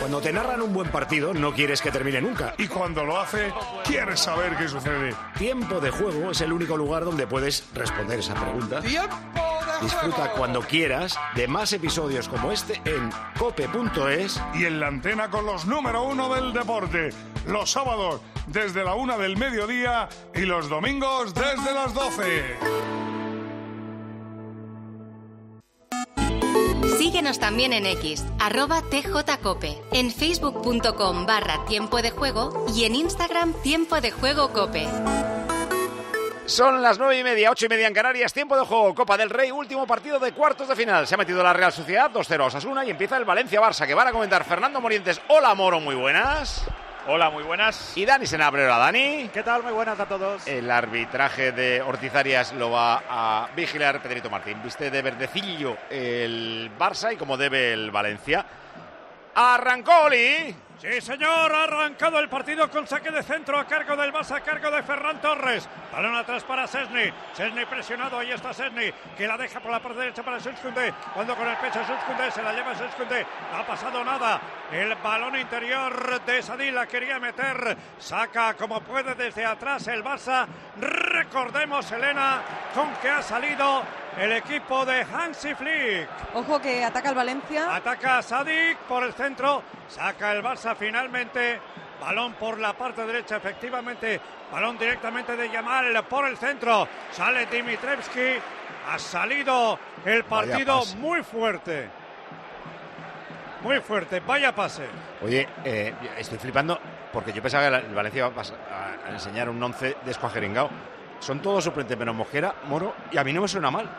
Cuando te narran un buen partido, no quieres que termine nunca. Y cuando lo hace, quieres saber qué sucede. Tiempo de Juego es el único lugar donde puedes responder esa pregunta. Disfruta cuando quieras de más episodios como este en cope.es y en la antena con los número 1 del deporte. Los sábados desde la 1 del mediodía y los domingos desde las 12. Síguenos también en X, @tjcope, en facebook.com/tiempo de juego y en Instagram Tiempo de Juego Cope. Son las 9:30, 8:30 en Canarias, tiempo de juego, Copa del Rey, último partido de cuartos de final. Se ha metido la Real Sociedad, 2-0 a Osasuna y empieza el Valencia-Barça, que van a comentar Fernando Morientes. Hola, Moro, muy buenas. Hola, muy buenas. Y Dani Senabre, hola, Dani. ¿Qué tal? Muy buenas a todos. El arbitraje de Ortiz Arias lo va a vigilar Pedrito Martín. Viste de verdecillo el Barça y como debe el Valencia. ¡Arrancó, Oli! Sí, señor, ha arrancado el partido con saque de centro a cargo del Barça, a cargo de Ferran Torres. Balón atrás para Szczęsny. Szczęsny presionado, ahí está Szczęsny, que la deja por la parte derecha para Sundskundé. Cuando con el pecho Sundskundé, se la lleva Sundskundé. No ha pasado nada. El balón interior de Sadí la quería meter. Saca como puede desde atrás el Barça. Recordemos, Elena, con que ha salido el equipo de Hansi Flick. Ojo que ataca el Valencia. Ataca a Sadik por el centro. Saca el Barça finalmente. Balón por la parte derecha, efectivamente. Balón directamente de Yamal por el centro. Sale Dimitrievski. Ha salido el partido muy fuerte. Muy fuerte. Vaya pase. Oye, estoy flipando porque yo pensaba que el Valencia va a enseñar un 11 descuajeringado. Son todos suplentes menos Mosquera, Moro, y a mí no me suena mal.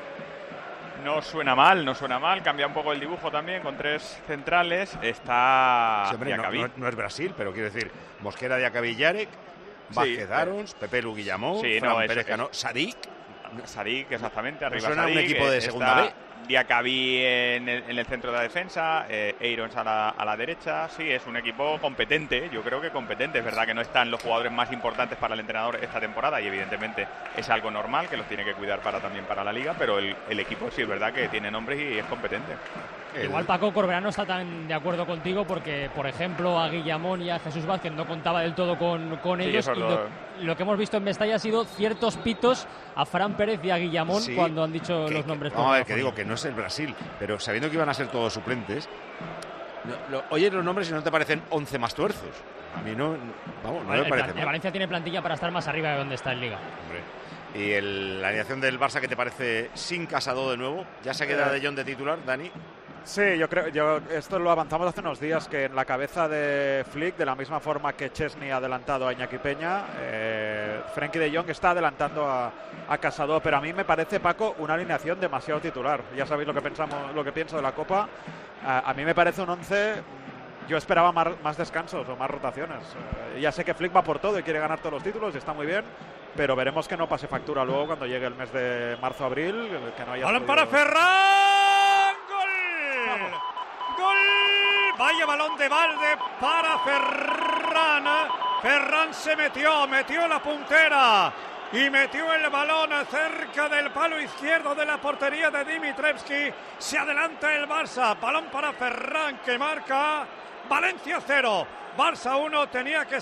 No suena mal, cambia un poco el dibujo también con 3 centrales. Está sí, hombre, no es Brasil, pero quiero decir, Mosquera, Diacabí, Yarek, Vázquez Arons, Pepe Luguillamó, Fran Pérez Cano, Sadik, exactamente, arriba suena Sadik, un equipo de segunda B. Diacabí en el centro de la defensa, Eirons a la derecha. Sí, es un equipo competente, yo creo que competente. Es verdad que no están los jugadores más importantes para el entrenador esta temporada y evidentemente es algo normal que los tiene que cuidar también para la liga, pero el equipo sí es verdad que tiene nombres y es competente. Igual Paco Corberán no está tan de acuerdo contigo porque, por ejemplo, a Guillamón y a Jesús Vázquez no contaba del todo con ellos. Y lo que hemos visto en Mestalla ha sido ciertos pitos a Fran Pérez y a Guillamón cuando han dicho los nombres. Vamos a ver, que digo que no es el Brasil, pero sabiendo que iban a ser todos suplentes, oyes los nombres y no te parecen 11 más tuerzos. A mí no me parece mal. Valencia tiene plantilla para estar más arriba de donde está en Liga. Hombre. ¿Y la alineación del Barça qué te parece sin Casado de nuevo? ¿Ya se queda De Jong de titular, Dani? Sí, yo esto lo avanzamos hace unos días, que en la cabeza de Flick, de la misma forma que Szczęsny ha adelantado a Iñaki Peña, Frenkie de Jong está adelantando a Casado, pero a mí me parece, Paco, una alineación demasiado titular. Ya sabéis lo que pienso de la Copa. A mí me parece un 11. Yo esperaba más descansos o más rotaciones. Ya sé que Flick va por todo y quiere ganar todos los títulos y está muy bien, pero veremos que no pase factura luego cuando llegue el mes de marzo-abril. ¡Balón para Ferran! ¡Gol! ¡Gol! Vaya balón de balde para Ferran. Ferran se metió la puntera y metió el balón cerca del palo izquierdo de la portería de Dimitrievski. Se adelanta el Barça. Balón para Ferran que marca. Valencia 0, Barça 1, tenía que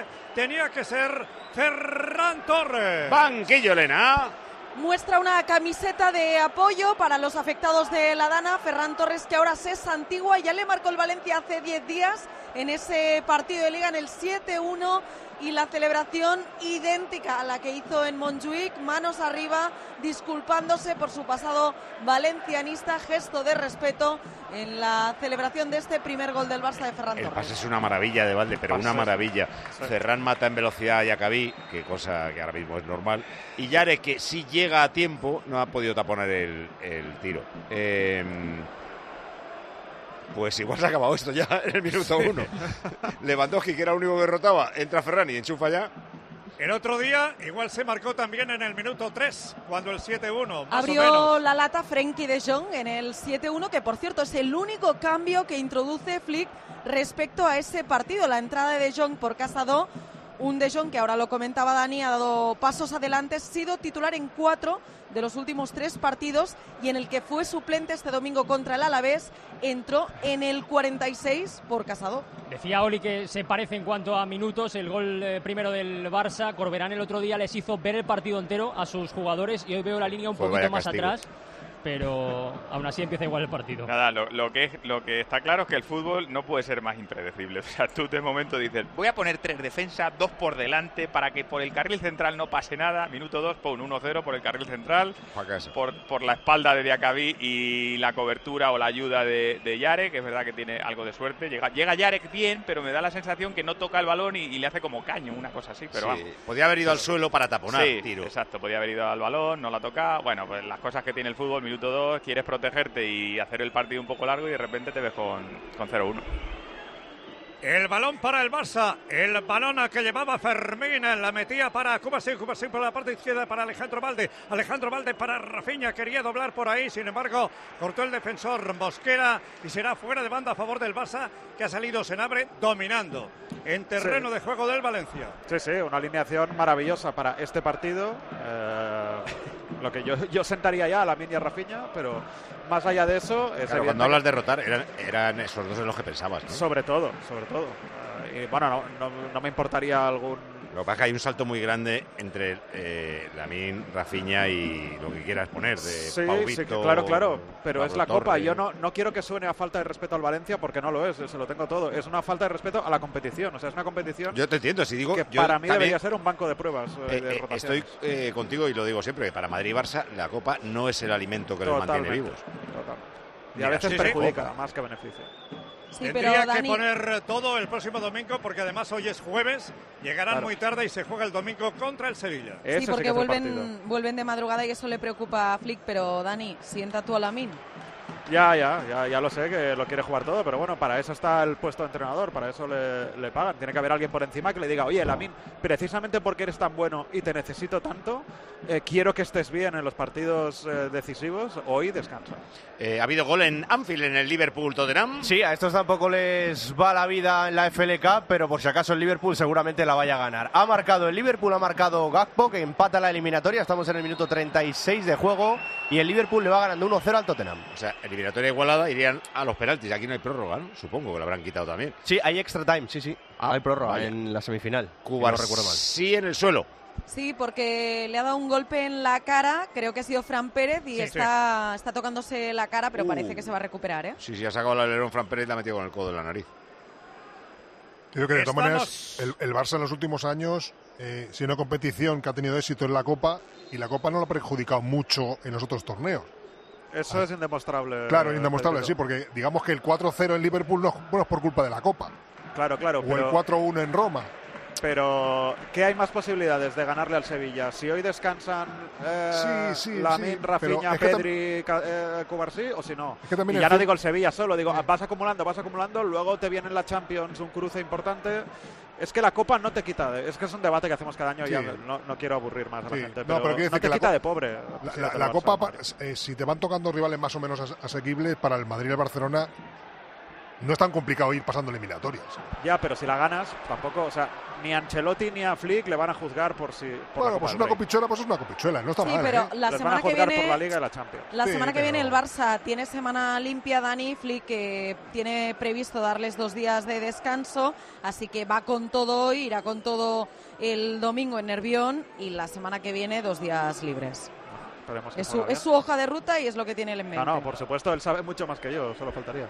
ser Ferran Torres. Banquillo, Elena. Muestra una camiseta de apoyo para los afectados de la Dana. Ferran Torres, que ahora se santigua, ya le marcó el Valencia hace 10 días en ese partido de Liga, en el 7-1, y la celebración idéntica a la que hizo en Montjuic, manos arriba, disculpándose por su pasado valencianista, gesto de respeto en la celebración de este primer gol del Barça de Ferran Torres. El pase es una maravilla de balde, pero una maravilla. Ferran mata en velocidad a Diacabí, que cosa que ahora mismo es normal, y Yarek, que si llega a tiempo, no ha podido taponar el tiro. Pues igual se ha acabado esto ya en el minuto 1. Lewandowski, que era el único que rotaba, entra Ferran y enchufa ya. El otro día igual se marcó también en el minuto 3, cuando el 7-1, abrió la lata Frenkie de Jong en el 7-1, que por cierto es el único cambio que introduce Flick respecto a ese partido. La entrada de Jong por Casado un De Jong que, ahora lo comentaba Dani, ha dado pasos adelante, ha sido titular en 4 de los últimos 3 partidos y en el que fue suplente este domingo contra el Alavés, entró en el 46 por Casado. Decía Oli que se parece en cuanto a minutos, el gol primero del Barça. Corberán el otro día les hizo ver el partido entero a sus jugadores y hoy veo la línea un poquito más atrás, pero aún así empieza igual el partido. Nada, lo que está claro es que el fútbol no puede ser más impredecible. O sea, tú de momento dices, voy a poner 3 defensas, 2 por delante, para que por el carril central no pase nada. Minuto 2, pon 1-0 por el carril central, por la espalda de Diacabí y la cobertura o la ayuda de Yarek, que es verdad que tiene algo de suerte. Llega Yarek bien, pero me da la sensación que no toca el balón y le hace como caño, una cosa así. Pero vamos. Podía haber ido al suelo para taponar, tiro. Exacto, podía haber ido al balón, no la toca. Bueno, pues las cosas que tiene el fútbol. Minuto 2, quieres protegerte y hacer el partido un poco largo y de repente te ves con 0-1. El balón para el Barça, el balón que llevaba Fermín, la metía para Cubarsí por la parte izquierda para Alejandro Valde para Rafinha, quería doblar por ahí, sin embargo cortó el defensor Mosquera y será fuera de banda a favor del Barça, que ha salido Senabre dominando en terreno de juego del Valencia. Sí, una alineación maravillosa para este partido. Lo que yo sentaría ya a Lamine y a Rafinha, pero más allá de eso... Claro, cuando hablas de rotar, eran esos dos en los que pensabas, ¿no? Sobre todo. Y bueno, no me importaría algún... Lo que pasa es que hay un salto muy grande entre Lamine, Rafinha y lo que quieras poner de Pau Víctor, claro, pero es la Torre. Copa. Yo no quiero que suene a falta de respeto al Valencia, porque no lo es, se lo tengo todo. Es una falta de respeto a la competición, o sea, es una competición... Yo te entiendo, si digo... Que para mí debería ser un banco de pruebas de Estoy rotaciones. contigo y lo digo siempre, que para Madrid y Barça la Copa no es el alimento que los mantiene vivos. Totalmente. Y a veces perjudica más que beneficia. Sí, Tendría pero Dani... que poner todo el próximo domingo, porque además hoy es jueves, llegarán muy tarde y se juega el domingo contra el Sevilla. Sí, porque vuelven de madrugada y eso le preocupa a Flick, pero Dani, sienta tú a Lamine. Ya lo sé, que lo quiere jugar todo, pero bueno, para eso está el puesto de entrenador, para eso le pagan. Tiene que haber alguien por encima que le diga, oye, Lamine, precisamente porque eres tan bueno y te necesito tanto, quiero que estés bien en los partidos decisivos, hoy descansa. Ha habido gol en Anfield, en el Liverpool-Tottenham. Sí, a estos tampoco les va la vida en la FL Cup, pero por si acaso el Liverpool seguramente la vaya a ganar. Ha marcado el Liverpool, ha marcado Gakpo, que empata la eliminatoria, estamos en el minuto 36 de juego, y el Liverpool le va ganando 1-0 al Tottenham. O sea, eliminatoria igualada, irían a los penaltis. Aquí no hay prórroga, ¿no? Supongo que lo habrán quitado también. Sí, hay extra time, sí. Hay prórroga en la semifinal. Cuba, no recuerdo mal. Sí, en el suelo. Sí, porque le ha dado un golpe en la cara, creo que ha sido Fran Pérez y está tocándose la cara, pero parece que se va a recuperar, ¿eh? Sí, ha sacado el alerón Fran Pérez y la ha metido con el codo en la nariz. Yo creo que de todas maneras el Barça en los últimos años, si una competición que ha tenido éxito en la Copa, y la Copa no lo ha perjudicado mucho en los otros torneos. Eso es indemostrable. Claro, indemostrable, sí, porque digamos que el 4-0 en Liverpool no es por culpa de la Copa. Claro. O el 4-1 en Roma. Pero, ¿qué hay más posibilidades de ganarle al Sevilla? Si hoy descansan Lamine, Rafinha, Pedri, Cubarsí, o si no. Es que y ya no digo el Sevilla solo, digo, vas acumulando, luego te viene en la Champions un cruce importante. Es que la Copa no te quita, es que es un debate que hacemos cada año y ya no quiero aburrir más a la gente, pero no te quita de pobre. La Copa, si te van tocando rivales más o menos asequibles, para el Madrid y el Barcelona no es tan complicado ir pasando eliminatorias. Ya, pero si la ganas, tampoco, o sea, ni a Ancelotti ni a Flick le van a juzgar por si... Bueno, pues una copichuela, pues es una copichuela, no está mal. Sí, pero la semana que viene... por la Liga y la Champions. La semana que viene el Barça tiene semana limpia, Dani. Flick que tiene previsto darles 2 días de descanso, así que va con todo hoy, irá con todo el domingo en Nervión y la semana que viene 2 días libres. Es su hoja de ruta y es lo que tiene él en mente. No, por supuesto, él sabe mucho más que yo, solo faltaría.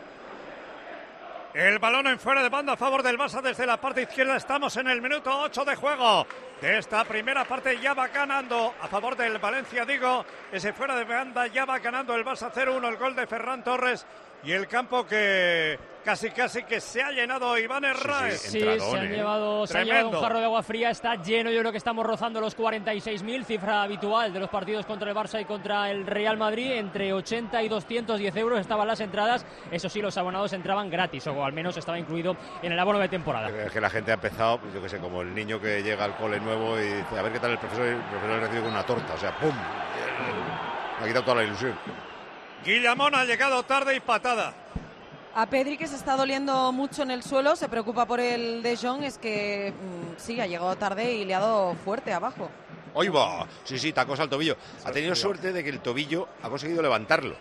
El balón en fuera de banda a favor del Barça desde la parte izquierda. Estamos en el minuto 8 de juego de esta primera parte. Ya va ganando a favor del Valencia, digo. Ese fuera de banda ya va ganando el Barça 0-1. El gol de Ferran Torres. Y el campo que casi que se ha llenado Iván Herráez. Sí, se han llevado un jarro de agua fría, está lleno. Yo creo que estamos rozando los 46.000, cifra habitual de los partidos contra el Barça y contra el Real Madrid. Entre 80 y 210 euros estaban las entradas. Eso sí, los abonados entraban gratis, o al menos estaba incluido en el abono de temporada. Es que la gente ha empezado, yo que sé, como el niño que llega al cole nuevo y dice, a ver qué tal el profesor, y el profesor recibe con una torta, o sea, ¡pum! Me ha quitado toda la ilusión. Guillamón ha llegado tarde y patada. A Pedri, que se está doliendo mucho en el suelo, se preocupa por el De Jong, es que sí, ha llegado tarde y le ha dado fuerte abajo. ¡Ahí va! Sí, tacos al tobillo. Ha tenido suerte de que el tobillo ha conseguido levantarlo.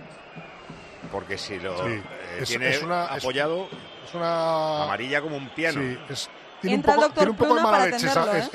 Porque si lo tiene apoyado, es una amarilla como un piano. Sí, tiene un poco de mala leche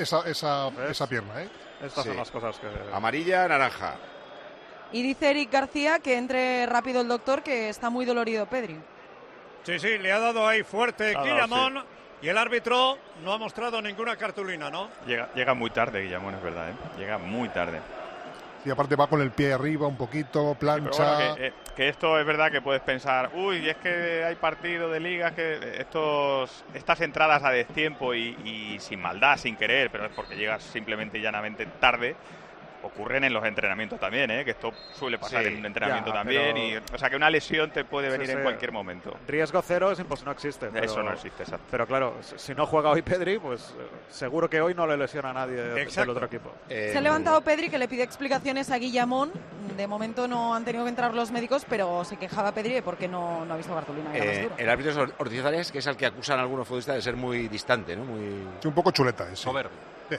esa pierna. Estas son las cosas que... Amarilla, naranja. Y dice Eric García que entre rápido el doctor, que está muy dolorido Pedri. Sí, le ha dado ahí fuerte Guillamón. Sí. Y el árbitro no ha mostrado ninguna cartulina, ¿no? Llega muy tarde Guillamón, es verdad, ¿eh? Llega muy tarde. Y aparte va con el pie arriba un poquito, plancha. Sí, bueno, que esto es verdad que puedes pensar, es que hay partido de ligas que estas entradas a destiempo y sin maldad, sin querer, pero es porque llegas simplemente y llanamente tarde. Ocurren en los entrenamientos también, que esto suele pasar en un entrenamiento también. O sea, que una lesión te puede venir en cualquier momento. Riesgo cero no existe. Eso no existe, exacto. Pero claro, si no juega hoy Pedri, pues seguro que hoy no le lesiona a nadie del otro equipo. Se ha levantado Pedri, que le pide explicaciones a Guillamón. De momento no han tenido que entrar los médicos, pero se quejaba Pedri porque no ha visto cartulina. El árbitro es Ortiz Arias, que es al que acusan algunos futbolistas de ser muy distante, ¿no? Sí, un poco chuleta. Soberbio. Sí.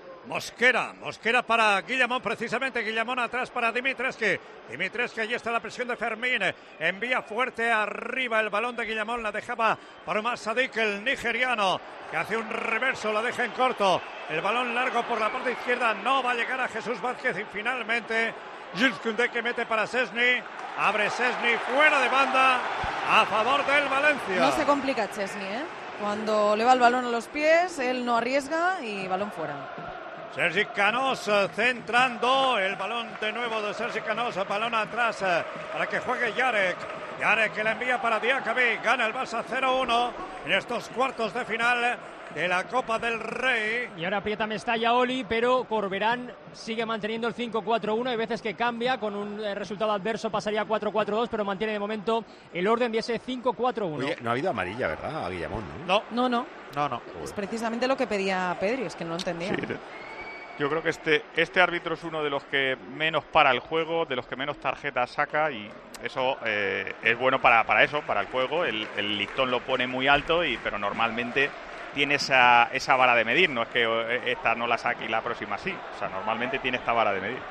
Mosquera para Guillamón, precisamente Guillamón atrás para Dimitrescu, allí está la presión de Fermín, envía fuerte arriba el balón de Guillamón, la dejaba para Omar Sadik, el nigeriano, que hace un reverso, la deja en corto, el balón largo por la parte izquierda, no va a llegar a Jesús Vázquez y finalmente Jules Koundé, que mete para Szczesny, abre Szczesny fuera de banda a favor del Valencia. No se complica Szczesny, cuando le va el balón a los pies, él no arriesga y balón fuera. Sergi Canós centrando, el balón de nuevo de Sergi Canós, balón atrás para que juegue Yarek que la envía para Diakabi, gana el Barça 0-1 en estos cuartos de final de la Copa del Rey. Y ahora aprieta Mestalla Oli, pero Corberán sigue manteniendo el 5-4-1, hay veces que cambia, con un resultado adverso pasaría a 4-4-2, pero mantiene de momento el orden de ese 5-4-1. Oye, no ha habido amarilla, ¿verdad? A Guillamón, No. Es precisamente lo que pedía Pedri, es que no lo entendía. Sí. Yo creo que este árbitro es uno de los que menos para el juego, de los que menos tarjetas saca, y eso es bueno para eso, para el juego. El listón lo pone muy alto, pero normalmente tiene esa vara de medir. No es que esta no la saque y la próxima sí. O sea, normalmente tiene esta vara de medir.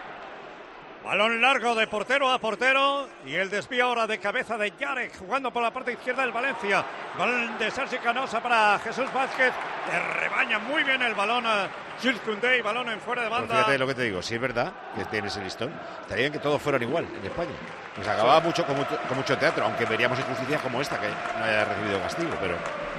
Balón largo de portero a portero y el desvío ahora de cabeza de Yarek, jugando por la parte izquierda del Valencia. Balón de Sergi Canosa para Jesús Vázquez, que rebaña muy bien el balón a Jules Koundé y balón en fuera de banda. Pero fíjate lo que te digo, si es verdad que tienes el listón, estaría bien que todos fueran igual en España. Nos acababa mucho con mucho teatro, aunque veríamos injusticias como esta, que no haya recibido castigo, pero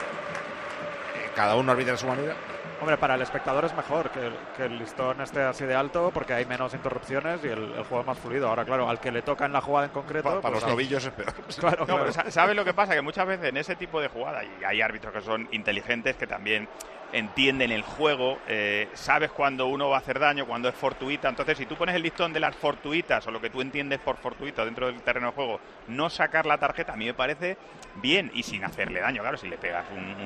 cada uno arbitra a su manera. Hombre, para el espectador es mejor que el listón esté así de alto, porque hay menos interrupciones y el juego es más fluido. Ahora, claro, al que le toca en la jugada en concreto... Para los tobillos es peor. Claro. Pero ¿sabes lo que pasa? Que muchas veces en ese tipo de jugadas, y hay árbitros que son inteligentes, que también entienden el juego, sabes cuando uno va a hacer daño, cuando es fortuita. Entonces, si tú pones el listón de las fortuitas, o lo que tú entiendes por fortuita dentro del terreno de juego, no sacar la tarjeta, a mí me parece bien, y sin hacerle daño. Claro, si le pegas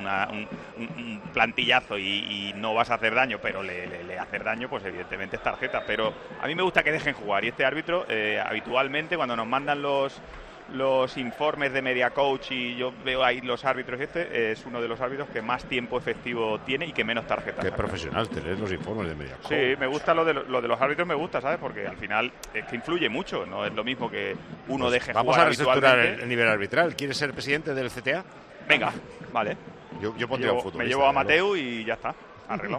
un plantillazo y no vas a hacer daño, pero le haces daño, pues evidentemente es tarjeta. Pero a mí me gusta que dejen jugar, y este árbitro habitualmente, cuando nos mandan los informes de Media Coach, y yo veo ahí los árbitros, es uno de los árbitros que más tiempo efectivo tiene y que menos tarjetas. Qué profesional tener los informes de Media Coach. Sí, me gusta lo de los árbitros, me gusta, ¿sabes? Porque al final es que influye mucho, no es lo mismo que uno deje jugar. Vamos a reestructurar el nivel arbitral. ¿Quieres ser presidente del CTA? Venga, vale. Yo pondría un futbolista. Me llevo a Mateu y ya está, arreglado.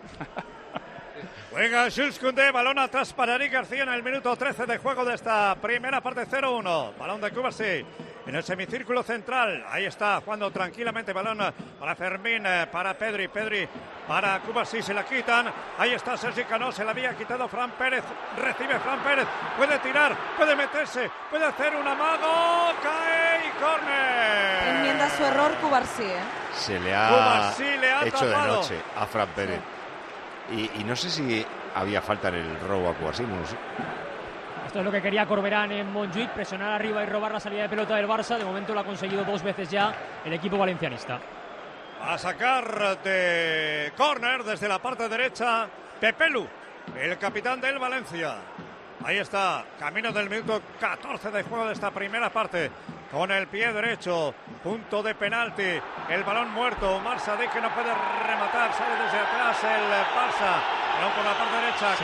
Juega Jules Koundé, balón atrás para Eric García en el minuto 13 de juego de esta primera parte, 0-1. Balón de Cubarsí en el semicírculo central. Ahí está, jugando tranquilamente, balón para Fermín, para Pedri para Cubarsí, se la quitan. Ahí está Sergi Canós, se la había quitado Fran Pérez, recibe Fran Pérez, puede tirar, puede meterse, puede hacer un amago, cae y córner. Enmienda su error Cubarsí, Se le ha hecho tapado de noche a Fran Pérez. Y no sé si había falta en el robo a Cubarsí, no lo sé. Esto es lo que quería Corberán en Montjuïc, presionar arriba y robar la salida de pelota del Barça. De momento lo ha conseguido 2 veces ya el equipo valencianista. A sacar de córner desde la parte derecha Pepelu, el capitán del Valencia. Ahí está, camino del minuto 14 de juego de esta primera parte. con el pie derecho, punto de penalti, el balón muerto, Umar Sadik que no puede rematar, sale desde atrás el Barça, balón por la parte derecha,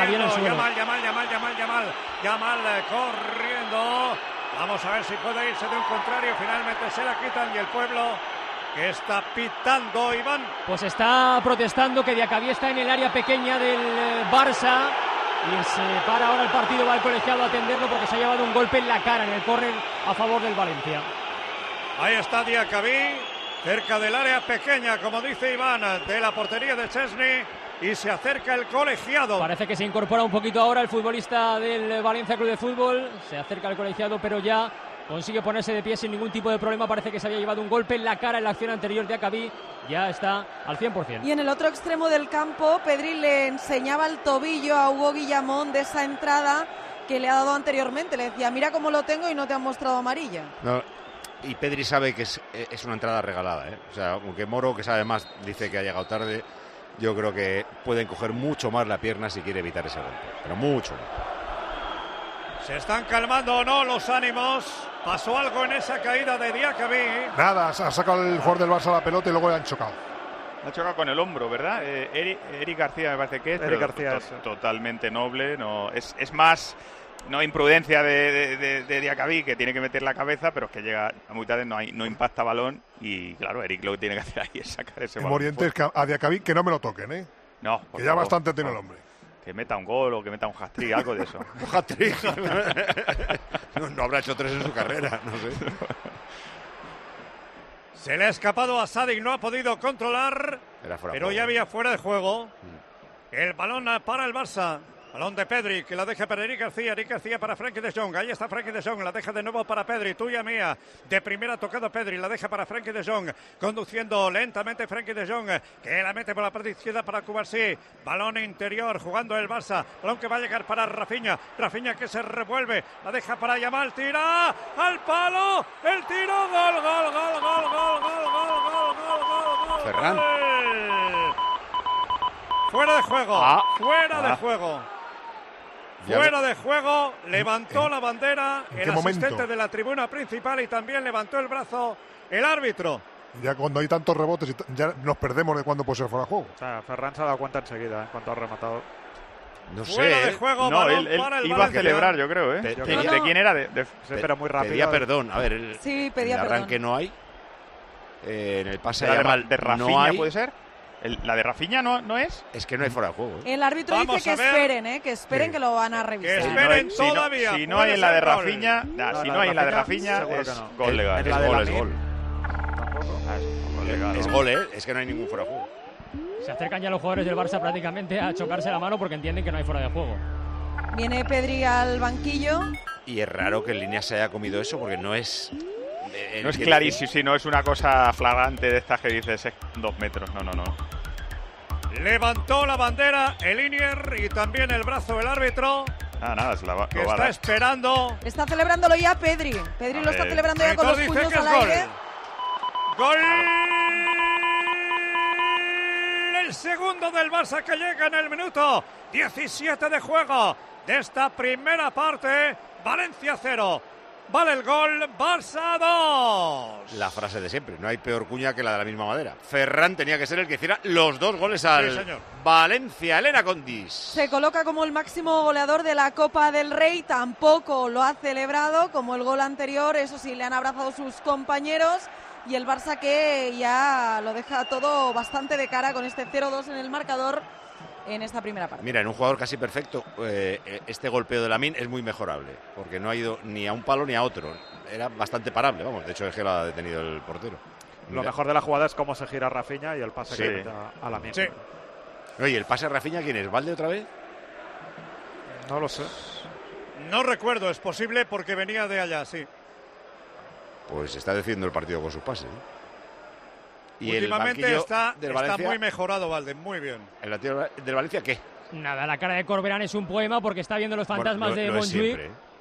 Yamal corriendo, vamos a ver si puede irse de un contrario, finalmente se la quitan y el pueblo que está pitando, Iván. Pues está protestando que Diacabí está en el área pequeña del Barça. Y se para ahora el partido, va el colegiado a atenderlo porque se ha llevado un golpe en la cara en el córner a favor del Valencia. Ahí está Diacabí, cerca del área pequeña, como dice Iván, de la portería de Chesney, y se acerca el colegiado. Parece que se incorpora un poquito ahora el futbolista del Valencia Club de Fútbol, se acerca el colegiado, pero ya consigue ponerse de pie sin ningún tipo de problema. Parece que se había llevado un golpe en la cara en la acción anterior de Diacabí. Ya está al 100%. Y en el otro extremo del campo, Pedri le enseñaba el tobillo a Hugo Guillamón de esa entrada que le ha dado anteriormente. Le decía, mira cómo lo tengo y no te han mostrado amarilla. No, y Pedri sabe que es una entrada regalada, ¿eh? O sea, aunque Moro, que sabe más, dice que ha llegado tarde, yo creo que pueden coger mucho más la pierna si quiere evitar ese golpe. Pero mucho más. ¿Se están calmando o no los ánimos? ¿Pasó algo en esa caída de Diacabí? Nada, ha sacado el jugador del Barça la pelota y luego le han chocado. Ha chocado con el hombro, ¿verdad? Eric García me parece que es. Eric García totalmente noble. No, es más no imprudencia de Diacabí, que tiene que meter la cabeza, pero es que llega a muy tarde, no impacta balón y claro, Eric lo que tiene que hacer ahí es sacar ese balón. Morientes, a Diacabí que no me lo toquen, ¿eh? No, que ya bastante tiene el hombre. Que meta un gol o que meta un hat-trick, algo de eso. ¿Un hat-trick? No habrá hecho 3 en su carrera, no sé. Se le ha escapado a Sadik, no ha podido controlar, pero ya había fuera de juego. El balón para el Barça. Balón de Pedri, que la deja para Eric García para Frenkie de Jong. Ahí está Frenkie de Jong, la deja de nuevo para Pedri, tuya mía. De primera tocado Pedri, la deja para Frenkie de Jong. Conduciendo lentamente Frenkie de Jong, que la mete por la parte izquierda para Cubarsí. Balón interior, jugando el Barça. Balón que va a llegar para Rafinha. Rafinha que se revuelve, la deja para Yamal, tira al palo. El tiro, gol. Ferran. Fuera de juego, fuera de juego. Fuera de juego, levantó la bandera el asistente de la tribuna principal y también levantó el brazo el árbitro. Ya cuando hay tantos rebotes, ya nos perdemos de cuándo puede ser fuera de juego. O sea, Ferran se ha dado cuenta enseguida en cuanto ha rematado. No fuera sé. De juego, no, él para el iba Valencia. A celebrar, yo creo, ¿eh? ¿De quién era? Pero muy rápido. Pedía perdón. A ver, sí, pedía en el arranque perdón. No hay. En el pase de Rafinha no hay. ¿Puede ser? ¿La de Rafinha no es? Es que no hay fuera de juego. El árbitro dice que esperen, que lo van a revisar. Que esperen todavía. Si no hay en la de Rafinha, si no hay en la de Rafinha, es gol legal. Es gol. Es gol, ¿eh? Es que no hay ningún fuera de juego. Se acercan ya los jugadores del Barça prácticamente a chocarse la mano porque entienden que no hay fuera de juego. Viene Pedri al banquillo. Y es raro que en línea se haya comido eso porque no es... No es clarísimo, si no es una cosa flagrante de estas que dices, es 2 metros. No. Levantó la bandera el Inier y también el brazo del árbitro. Nada, se la va, que está esperando. Está celebrándolo ya Pedri. Pedri lo está celebrando ya con los puños al aire. ¡Gol! El segundo del Barça que llega en el minuto 17 de juego de esta primera parte. Valencia 0. Vale el gol, Barça 2. La frase de siempre, no hay peor cuña que la de la misma madera. Ferran tenía que ser el que hiciera los 2 goles al Valencia. Elena Condis. Se coloca como el máximo goleador de la Copa del Rey, tampoco lo ha celebrado como el gol anterior, eso sí, le han abrazado sus compañeros y el Barça que ya lo deja todo bastante de cara con este 0-2 en el marcador en esta primera parte. Mira, en un jugador casi perfecto, este golpeo de Lamine es muy mejorable, porque no ha ido ni a un palo ni a otro. Era bastante parable, vamos. De hecho, es que lo ha detenido el portero. Lo mejor de la jugada es cómo se gira Rafinha y el pase que da a Lamine. Sí. Oye, ¿el pase a Rafinha quién es? ¿Valde otra vez? No lo sé. No recuerdo, es posible porque venía de allá, sí. Pues está decidiendo el partido con sus pases, ¿eh? Y últimamente está Valencia, muy mejorado, Valde, muy bien. ¿El banquillo del Valencia qué? Nada, la cara de Corberán es un poema porque está viendo los fantasmas de Montjuic.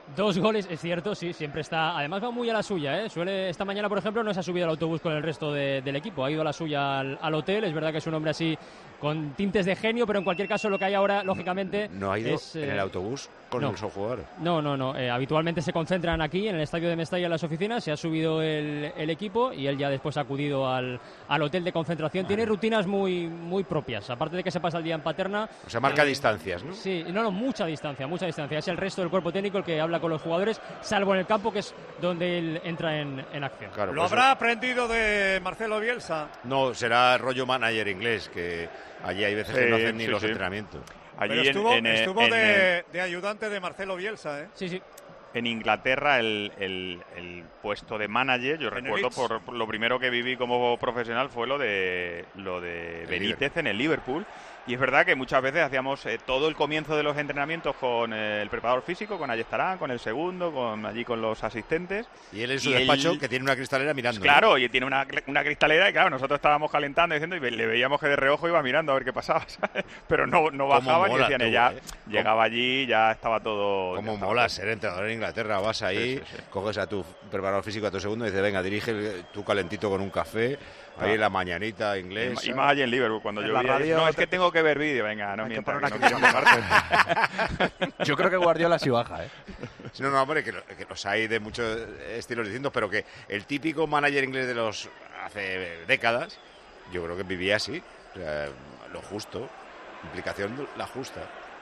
2 goles, es cierto, sí, siempre está. Además va muy a la suya, ¿eh? Esta mañana, por ejemplo, no se ha subido al autobús con el resto del equipo, ha ido a la suya al hotel. Es verdad que es un hombre así con tintes de genio, pero en cualquier caso lo que hay ahora, lógicamente, no ha ido en el autobús con los jugadores. No. Habitualmente se concentran aquí en el estadio de Mestalla, en las oficinas. Se ha subido el equipo y él ya después ha acudido al hotel de concentración. Tiene rutinas muy, muy propias, aparte de que se pasa el día en Paterna. O sea, marca distancias, ¿no? Sí, mucha distancia. Es el resto del cuerpo técnico el que habla con los jugadores, salvo en el campo, que es donde él entra en acción. Claro, ¿lo habrá aprendido de Marcelo Bielsa? No, será rollo manager inglés, que allí hay veces que no hacen ni los entrenamientos. Allí estuvo de ayudante de Marcelo Bielsa, ¿eh? Sí. En Inglaterra el puesto de manager, yo recuerdo por lo primero que viví como profesional fue lo de Benítez en el Liverpool. Y es verdad que muchas veces hacíamos todo el comienzo de los entrenamientos con el preparador físico, con Ayestarán, con el segundo, allí con los asistentes. Y él en su despacho, que tiene una cristalera mirando. Claro, y tiene una cristalera y claro, nosotros estábamos calentando diciendo y le veíamos que de reojo iba mirando a ver qué pasaba, ¿sabes? Pero no bajaban y decían, ya llegaba allí, ya estaba todo... Cómo mola ser entrenador en Inglaterra, vas ahí, coges a tu preparador físico, a tu segundo y dices, venga, dirige tú calentito con un café. Ahí en la mañanita inglés. Y más allí en Liverpool, cuando yo vi no, es que tengo que ver vídeo. Venga, no mientas. Yo creo que Guardiola sí baja, ¿eh? No, hombre, que los hay de muchos estilos distintos, pero que el típico manager inglés de los hace décadas, yo creo que vivía así. O sea, lo justo, implicación la justa.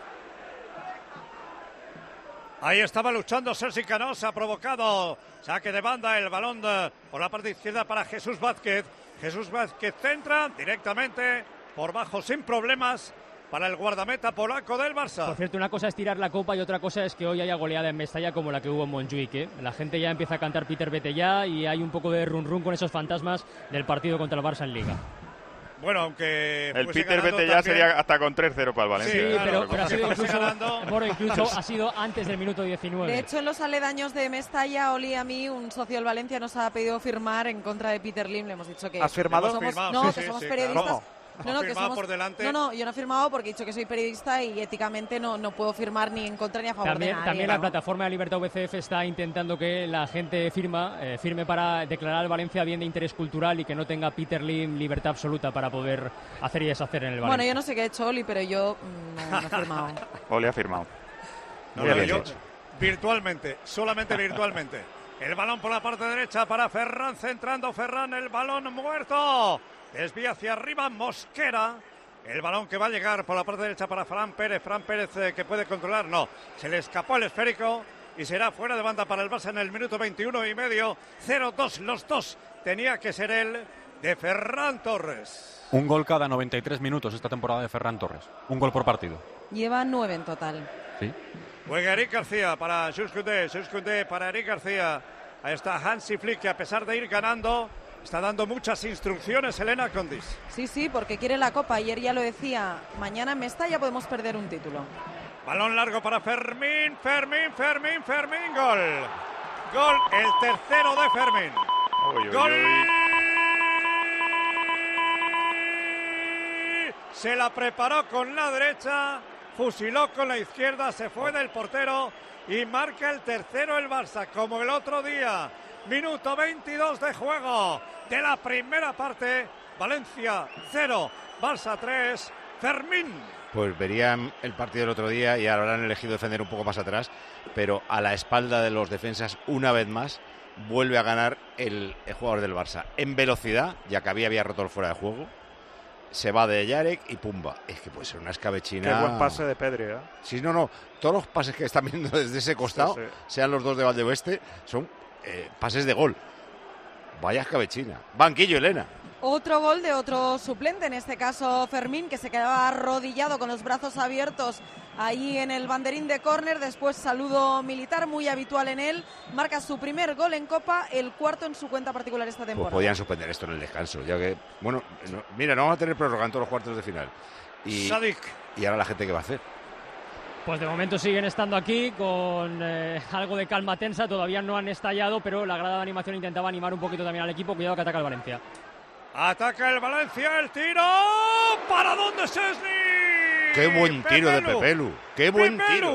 Ahí estaba luchando Sergi Canós, ha provocado saque de banda, el balón por la parte izquierda para Jesús Vázquez. Jesús Vázquez centra directamente por bajo sin problemas para el guardameta polaco del Barça. Por cierto, una cosa es tirar la copa y otra cosa es que hoy haya goleada en Mestalla como la que hubo en Montjuic, ¿eh? La gente ya empieza a cantar Peter vete ya y hay un poco de run con esos fantasmas del partido contra el Barça en Liga. Bueno, aunque el Peter vete ya sería hasta con 3-0 para el Valencia. Sí, claro, pero ha sido incluso ha sido antes del minuto 19. De hecho, en los aledaños de Mestalla, Oli, a mí, un socio del Valencia nos ha pedido firmar en contra de Peter Lim. Le hemos dicho que... ¿Has firmado? Que somos periodistas. Claro. No, que somos, por delante. No, yo no he firmado porque he dicho que soy periodista y éticamente no puedo firmar ni en contra ni a favor de nadie. También la plataforma de Libertad VCF está intentando que la gente firme para declarar al Valencia bien de interés cultural y que no tenga Peter Lim libertad absoluta para poder hacer y deshacer en el Valencia. Bueno, yo no sé qué ha hecho Oli, pero yo no he firmado. Oli ha firmado. Virtualmente, solamente virtualmente. El balón por la parte derecha para Ferran, centrando Ferran, el balón muerto. Desvía hacia arriba Mosquera. El balón que va a llegar por la parte derecha para Fran Pérez. Fran Pérez que puede controlar. No, se le escapó el esférico y será fuera de banda para el Barça en el minuto 21 y medio. 0-2 los dos. Tenía que ser el de Ferran Torres. Un gol cada 93 minutos esta temporada de Ferran Torres. Un gol por partido. Lleva 9 en total. Sí. Juega Eric García para Jules Koundé para Eric García. Ahí está Hansi Flick, que a pesar de ir ganando, está dando muchas instrucciones Elena Condis. Sí, porque quiere la Copa. Ayer ya lo decía, mañana en Mestalla podemos perder un título. Balón largo para Fermín, gol. Gol, el tercero de Fermín. Gol. Se la preparó con la derecha, fusiló con la izquierda, se fue del portero y marca el tercero el Barça, como el otro día. Minuto 22 de juego de la primera parte. Valencia 0, Barça 3, Fermín. Pues verían el partido del otro día y ahora han elegido defender un poco más atrás, pero a la espalda de los defensas, una vez más, vuelve a ganar el jugador del Barça. En velocidad, ya que había roto el fuera de juego, se va de Yarek y pumba. Es que puede ser una escabechina. Qué buen pase de Pedri, ¿eh? Sí, no. Todos los pases que están viendo desde ese costado, sean los dos de Valdeoeste, son pases de gol. Vaya escabechina. Banquillo, Elena. Otro gol de otro suplente, en este caso Fermín, que se quedaba arrodillado con los brazos abiertos ahí en el banderín de córner. Después saludo militar, muy habitual en él. Marca su primer gol en Copa, el cuarto en su cuenta particular esta temporada. Pues podían suspender esto en el descanso, ya que, bueno, no vamos a tener prórroga en todos los cuartos de final. Y ahora la gente, ¿qué va a hacer? Pues de momento siguen estando aquí con algo de calma tensa, todavía no han estallado, pero la grada de animación intentaba animar un poquito también al equipo. Cuidado que ataca el Valencia. Ataca el Valencia, el tiro. ¿Para dónde, Szczesny? ¡Qué buen tiro de Pepelu! ¡Qué buen tiro!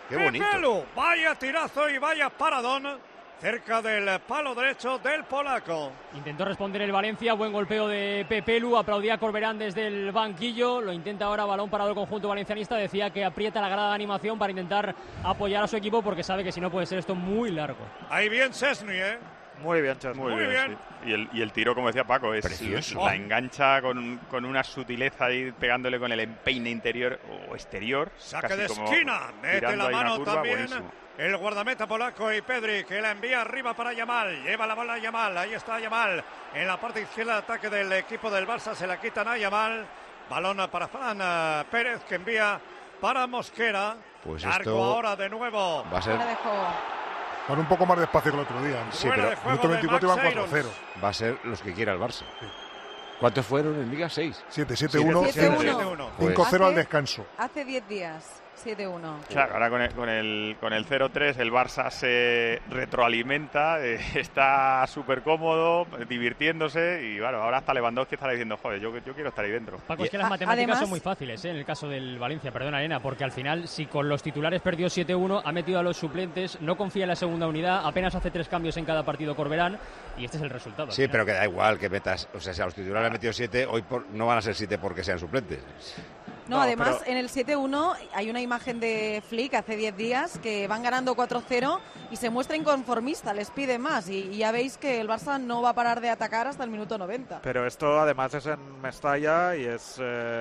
Qué bonito. Pepelu, vaya tirazo y vaya paradón cerca del palo derecho del polaco. Intentó responder el Valencia, buen golpeo de Pepelu, aplaudía a Corberán desde el banquillo, lo intenta ahora, balón parado el conjunto valencianista, decía que aprieta la grada de animación para intentar apoyar a su equipo porque sabe que si no puede ser esto muy largo. Ahí bien Szczesny, Muy bien, Chesney. Muy bien. Sí. Y el tiro, como decía Paco, es precioso. La engancha con una sutileza ahí, pegándole con el empeine interior o exterior. Saque de esquina, mete la mano curva, también. buenísimo. El guardameta polaco y Pedri, que la envía arriba para Yamal. Lleva la bola a Yamal. Ahí está Yamal. En la parte izquierda, ataque del equipo del Barça. Se la quitan a Yamal. Balón para Fran Pérez, que envía para Mosquera. Pues Largo esto ahora de nuevo. va a ser, Fuera de juego. Van un poco más despacio que el otro día. Sí, Fuera pero de juego minuto de 24 iban Max 4-0. va a ser los que quiera el Barça. ¿Cuántos fueron en Liga? 6. 7-7-1. 7-1. 5-0 al descanso. Hace 10 días. 7-1. Claro, ahora con el 0-3 el Barça se retroalimenta, está súper cómodo, divirtiéndose y bueno, ahora hasta Lewandowski estará diciendo, joder, yo quiero estar ahí dentro. Paco, es que las matemáticas además, son muy fáciles, en el caso del Valencia, perdona Elena, porque al final si con los titulares perdió 7-1, ha metido a los suplentes, no confía en la segunda unidad, apenas hace 3 cambios en cada partido Corberán y este es el resultado. Sí, pero que da igual que metas, o sea, si a los titulares han metido 7, hoy no van a ser 7 porque sean suplentes. No, además, en el 7-1 hay una imagen de Flick hace 10 días que van ganando 4-0 y se muestra inconformista, les pide más y ya veis que el Barça no va a parar de atacar hasta el minuto 90. Pero esto además es en Mestalla y es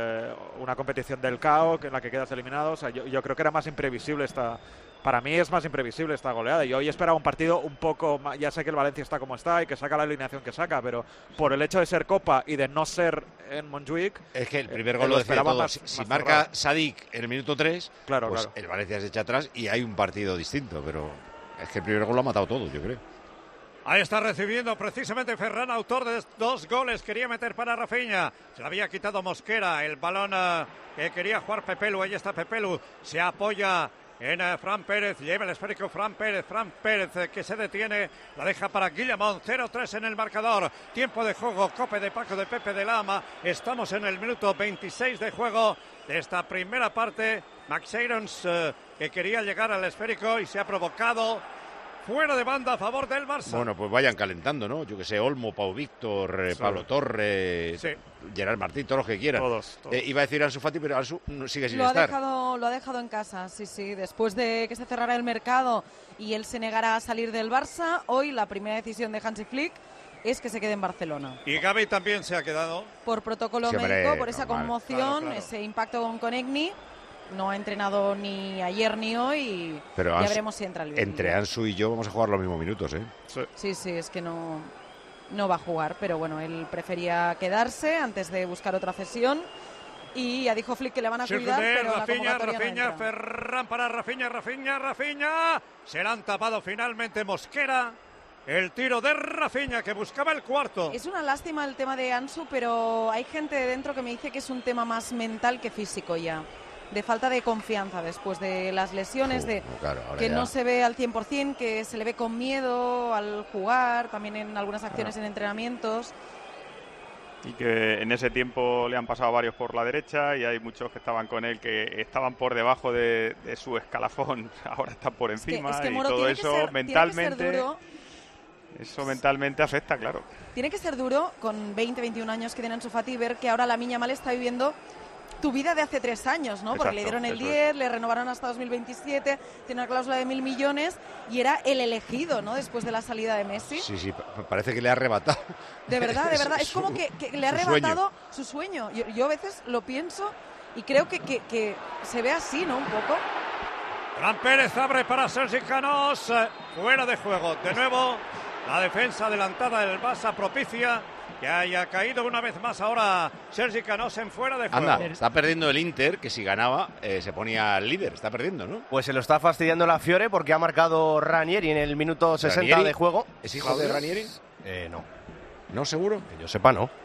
una competición del CAO en la que quedas eliminado. O sea, yo creo que era más imprevisible para mí es más imprevisible esta goleada. Yo hoy esperaba un partido un poco más, ya sé que el Valencia está como está y que saca la alineación que saca, pero por el hecho de ser Copa y de no ser en Montjuic... Es que el primer gol lo decía todo. Si marca Sadik en el minuto 3, claro, pues claro, el Valencia se echa atrás y hay un partido distinto, pero es que el primer gol lo ha matado todo, yo creo. Ahí está recibiendo precisamente Ferran, autor de 2 goles. Quería meter para Rafinha. Se lo había quitado Mosquera. El balón que quería jugar Pepelu. Ahí está Pepelu. Se apoya en Fran Pérez. Lleva el esférico Fran Pérez. Fran Pérez que se detiene. La deja para Guillamón. 0-3 en el marcador. Tiempo de juego. Cope de Paco de Pepe de Lama. Estamos en el minuto 26 de juego de esta primera parte. Max Aarons que quería llegar al esférico y se ha provocado. Fuera de banda a favor del Barça. Bueno, pues vayan calentando, ¿no? Yo que sé, Olmo, Pau Víctor, Sí. Pablo Torres, Sí. Gerard Martín, todos los que quieran. todos. Iba a decir Ansu Fati, pero Ansu sigue sin Lo ha estar. dejado en casa, sí. Después de que se cerrara el mercado y él se negara a salir del Barça, hoy la primera decisión de Hansi Flick es que se quede en Barcelona. Y Gavi también se ha quedado. Por protocolo Sí, hombre, médico, por esa normal. conmoción, Claro. ese impacto con Konechny. No ha entrenado ni ayer ni hoy. Pero ya Ansu- veremos si entra el Entre Ansu y yo vamos a jugar los mismos minutos, ¿eh? Sí, es que no va a jugar, pero bueno, él prefería quedarse antes de buscar otra cesión. Y ya dijo Flick que le van a cuidar, pero la convocatoria no entra. Ferran para Rafinha. Se la han tapado finalmente Mosquera. El tiro de Rafinha que buscaba el cuarto. Es una lástima el tema de Ansu, pero hay gente de dentro que me dice que es un tema más mental que físico ya. De falta de confianza después de las lesiones, Claro, ahora que ya. no se ve al 100%, que se le ve con miedo al jugar, también en algunas acciones en entrenamientos. Y que en ese tiempo le han pasado varios por la derecha y hay muchos que estaban con él que estaban por debajo de su escalafón, ahora están por encima es que, y Moro, todo tiene que eso ser mentalmente... duro. Eso mentalmente afecta, claro. Tiene que ser duro, con 20, 21 años que tiene Ansu Fati, ver que ahora Lamine Yamal está viviendo tu vida de hace 3 años, ¿no? Porque Exacto, le dieron el eso 10, le renovaron hasta 2027, tiene una cláusula de 1.000 millones y era el elegido, ¿no? Después de la salida de Messi. Sí, parece que le ha arrebatado. De verdad, es como que le ha su arrebatado su sueño. Yo a veces lo pienso y creo que se ve así, ¿no? Un poco. Fran Pérez abre para Sergi Canós. Fuera de juego. De nuevo, la defensa adelantada del Barça propicia que haya caído una vez más ahora Sergi Canós en fuera de juego. Anda, está perdiendo el Inter, que si ganaba se ponía líder. Está perdiendo, ¿no? Pues se lo está fastidiando la Fiore porque ha marcado Ranieri en el minuto 60 ¿Ranieri? de juego. ¿Es hijo de Ranieri? No. ¿No, seguro? Que yo sepa, no.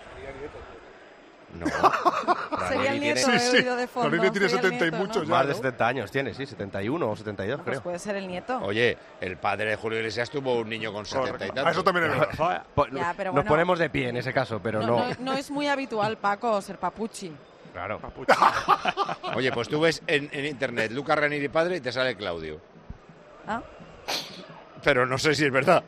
No. Sería el nieto, Sí, he oído de fondo. Ranieri tiene sería el 70 y nieto, muchos ¿no? ya, Más de ¿no? 70 años tiene, sí, 71 o 72 Pues creo. puede ser el nieto. Oye, el padre de Julio Iglesias tuvo un niño con 70 y tantos. Eso también es verdad. Ya, pero Nos bueno. ponemos de pie en ese caso, pero no. No es muy habitual, Paco, ser papuchi. Claro. Oye, pues tú ves en internet Lucas Ranieri padre y te sale Claudio. ¿Ah? Pero no sé si es verdad.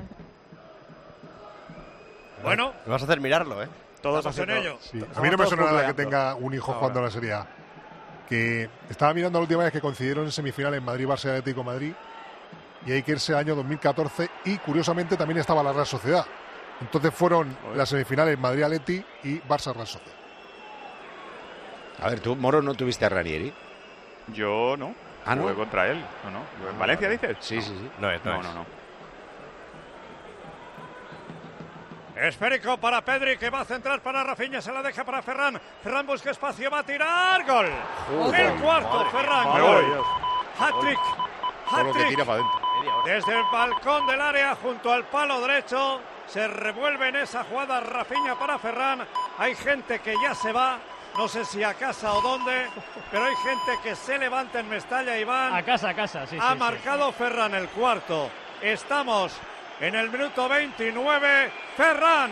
Bueno. Me vas a hacer mirarlo, ¿eh? Todos en ello. Sí. A mí no me suena nada que tenga un hijo jugando a la Serie A. Que estaba mirando la última vez que coincidieron en semifinales Madrid-Barça y Atlético Madrid. Y hay que irse al año 2014. Y curiosamente también estaba la Real Sociedad. Entonces fueron las semifinales Madrid-Atleti y Barça-Real Sociedad. A ver, tú, Moro, ¿no tuviste a Ranieri? Yo no. ¿Ah, no? Jugué contra él. No. ¿En Valencia dices? Sí. No. Esférico para Pedri, que va a centrar para Rafinha, se la deja para Ferran. Ferran busca espacio, va a tirar. ¡Gol! El cuarto, Ferran. Hat-trick. Todo lo que tira para adentro. Desde el balcón del área, junto al palo derecho, se revuelve en esa jugada Rafinha para Ferran. Hay gente que ya se va. No sé si a casa o dónde, pero hay gente que se levanta en Mestalla y van. A casa, sí. Ha marcado Ferran el cuarto. Estamos en el minuto 29. Ferran.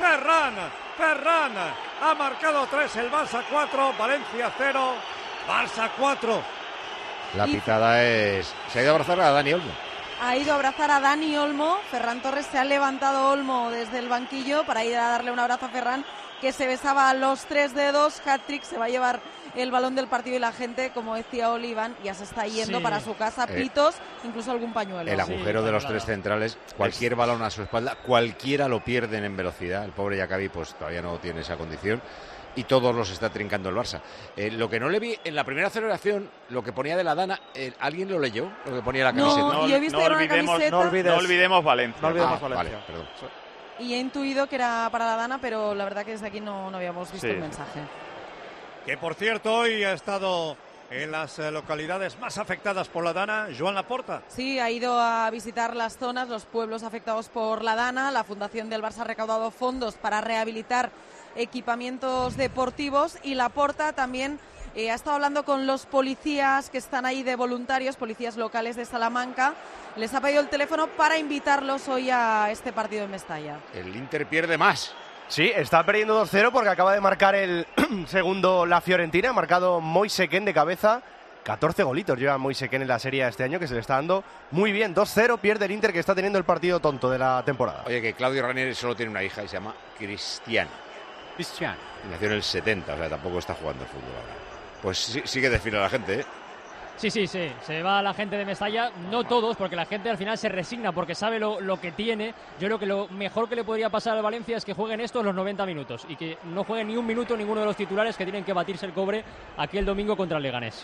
Ha marcado 3, el Barça 4, Valencia 0, Barça 4. La pitada es... Se ha ido a abrazar a Dani Olmo. Ha ido a abrazar a Dani Olmo. Ferran Torres se ha levantado Olmo desde el banquillo para ir a darle un abrazo a Ferran, que se besaba a los 3 dedos. Hat-trick, se va a llevar el balón del partido y la gente, como decía Oliván, ya se está yendo para su casa. Pitos, incluso algún pañuelo. El agujero de los 3 centrales, cualquier balón a su espalda, cualquiera lo pierden en velocidad. El pobre Yacabi pues todavía no tiene esa condición. Y todos los está trincando el Barça. Lo que no le vi en la primera celebración, lo que ponía de la Dana, ¿alguien lo leyó? Lo que ponía la camiseta. No, yo he visto una camiseta. No olvidemos Valencia. No olvidemos Valencia. Vale, perdón. Y he intuido que era para la Dana, pero la verdad que desde aquí no habíamos visto el mensaje. Que por cierto hoy ha estado en las localidades más afectadas por la Dana, Joan Laporta. Sí, ha ido a visitar las zonas, los pueblos afectados por la Dana. La Fundación del Barça ha recaudado fondos para rehabilitar equipamientos deportivos y Laporta también ha estado hablando con los policías que están ahí de voluntarios, policías locales de Salamanca. Les ha pedido el teléfono para invitarlos hoy a este partido en Mestalla. El Inter pierde más. Sí, está perdiendo 2-0 porque acaba de marcar el segundo la Fiorentina. Ha marcado Moise Kean de cabeza. 14 golitos lleva Moise Kean en la Serie este año, que se le está dando muy bien. 2-0, pierde el Inter, que está teniendo el partido tonto de la temporada. Oye, que Claudio Ranieri solo tiene una hija y se llama Cristian. Nació en el 70, o sea, tampoco está jugando al fútbol ahora. Pues sí que define a la gente, ¿eh? Sí, se va la gente de Mestalla, no todos, porque la gente al final se resigna porque sabe lo que tiene. Yo creo que lo mejor que le podría pasar al Valencia es que jueguen estos los 90 minutos y que no jueguen ni un minuto ninguno de los titulares que tienen que batirse el cobre aquí el domingo contra el Leganés.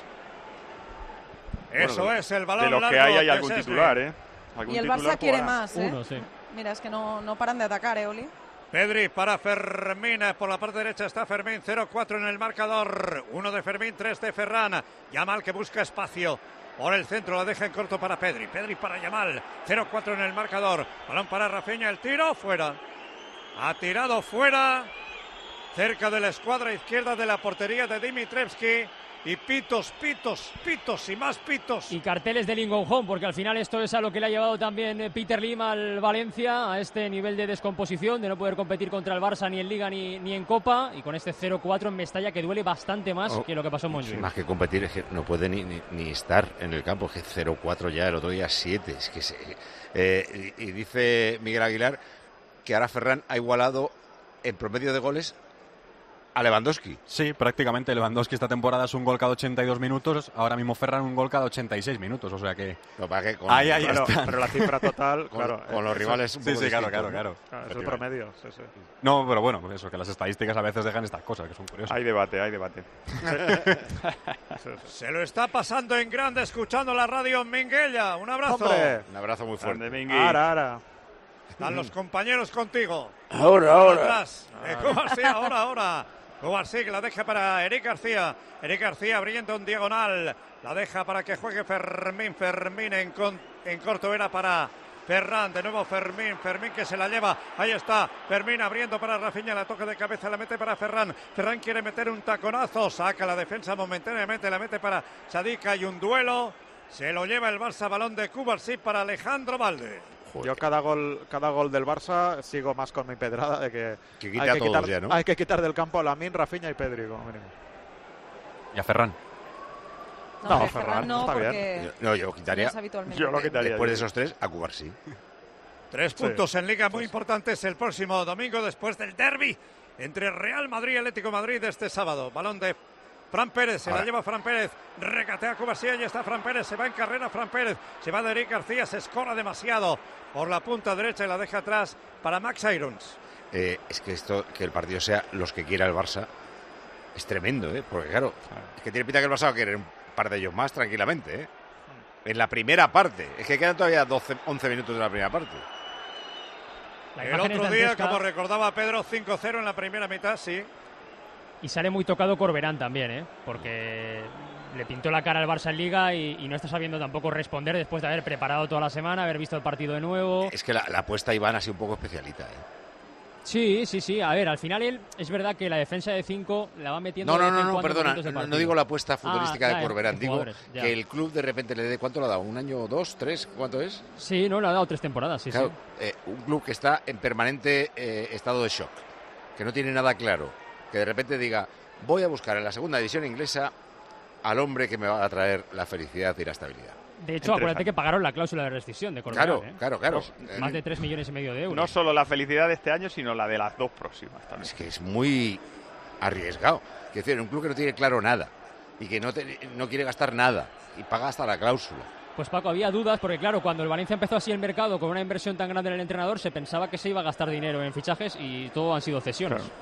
Eso es, el balón de los largo. Que hay algún titular, ¿eh? Y el Barça quiere más, ¿eh? Uno, sí. Mira, es que no paran de atacar, Oli. Pedri para Fermín, por la parte derecha está Fermín, 0-4 en el marcador, 1 de Fermín, 3 de Ferran. Yamal que busca espacio por el centro, la deja en corto para Pedri para Yamal, 0-4 en el marcador, balón para Rafinha, el tiro fuera, ha tirado fuera, cerca de la escuadra izquierda de la portería de Dimitrievski. Y pitos y más pitos. Y carteles de Lingon Home, porque al final esto es a lo que le ha llevado también Peter Lim al Valencia, a este nivel de descomposición, de no poder competir contra el Barça ni en Liga ni en Copa, y con este 0-4 en Mestalla que duele bastante más que lo que pasó en Montjuic. Más que competir, es que no puede ni estar en el campo, es que 0-4 ya, el otro día 7. Es que y dice Miguel Aguilar que ahora Ferran ha igualado en promedio de goles a Lewandowski. Sí, prácticamente Lewandowski esta temporada es un gol cada 82 minutos, ahora mismo Ferran un gol cada 86 minutos, o sea que... Ahí está. Pero la cifra total, claro. Con los rivales un poco claro. Es el promedio, sí. No, pero bueno, eso, que las estadísticas a veces dejan estas cosas, que son curiosas. Hay debate. Se lo está pasando en grande escuchando la radio Minguella. Un abrazo. ¡Hombre! Un abrazo muy fuerte. Ahora. Están los compañeros contigo. Ahora. Atrás. Ahora. Kovacic la deja para Eric García. Eric García abriendo en diagonal. La deja para que juegue Fermín. Fermín en corto era para Ferran. De nuevo Fermín que se la lleva. Ahí está. Fermín abriendo para Rafinha. La toca de cabeza. La mete para Ferran. Ferran quiere meter un taconazo. Saca la defensa momentáneamente. La mete para Sadik. Hay un duelo. Se lo lleva el Barça. Balón de Kovacic para Alejandro Balde. Yo cada gol del Barça sigo más con mi pedrada de que hay que quitar del campo a Lamine, Rafinha y Pedri como mínimo. Y a Ferran. No, Ferran no, está porque bien. No, yo quitaría. Yo lo quitaría. Después de esos 3, a Cubarsí. 3 puntos en Liga muy importantes el próximo domingo después del derbi entre Real Madrid y Atlético de Madrid este sábado. Balón de Fran Pérez, se la lleva Fran Pérez, regatea Cubarsí, y está Fran Pérez, se va en carrera Fran Pérez, se va de Eric García, se escora demasiado por la punta derecha y la deja atrás para Max Irons. Es que que el partido sea los que quiera el Barça es tremendo, porque claro, es que tiene pinta que el Barça va a querer un par de ellos más tranquilamente, en la primera parte. Es que quedan todavía 11 minutos de la primera parte. El otro día, como recordaba Pedro, 5-0 en la primera mitad, sí. Y sale muy tocado Corberán también, porque le pintó la cara al Barça en Liga y no está sabiendo tampoco responder después de haber preparado toda la semana, haber visto el partido de nuevo. Es que la apuesta Iván ha sido un poco especialita, Sí. A ver, al final él, es verdad que la defensa de 5 la va metiendo. No, perdona, no digo la apuesta futbolística de Corberán, digo que el club de repente le dé, ¿cuánto le ha dado? ¿1 año, 2, 3? ¿Cuánto es? Sí, no, le ha dado 3 temporadas, sí. Un club que está en permanente estado de shock, que no tiene nada claro, que de repente diga, voy a buscar en la segunda división inglesa al hombre que me va a traer la felicidad y la estabilidad. De hecho, acuérdate que pagaron la cláusula de rescisión de Corberán. Claro. Más de 3,5 millones de euros. No solo la felicidad de este año, sino la de las 2 próximas también. Es que es muy arriesgado. Es decir, un club que no tiene claro nada y que no quiere gastar nada y paga hasta la cláusula. Pues Paco, había dudas porque claro, cuando el Valencia empezó así el mercado con una inversión tan grande en el entrenador, se pensaba que se iba a gastar dinero en fichajes y todo han sido cesiones. Claro.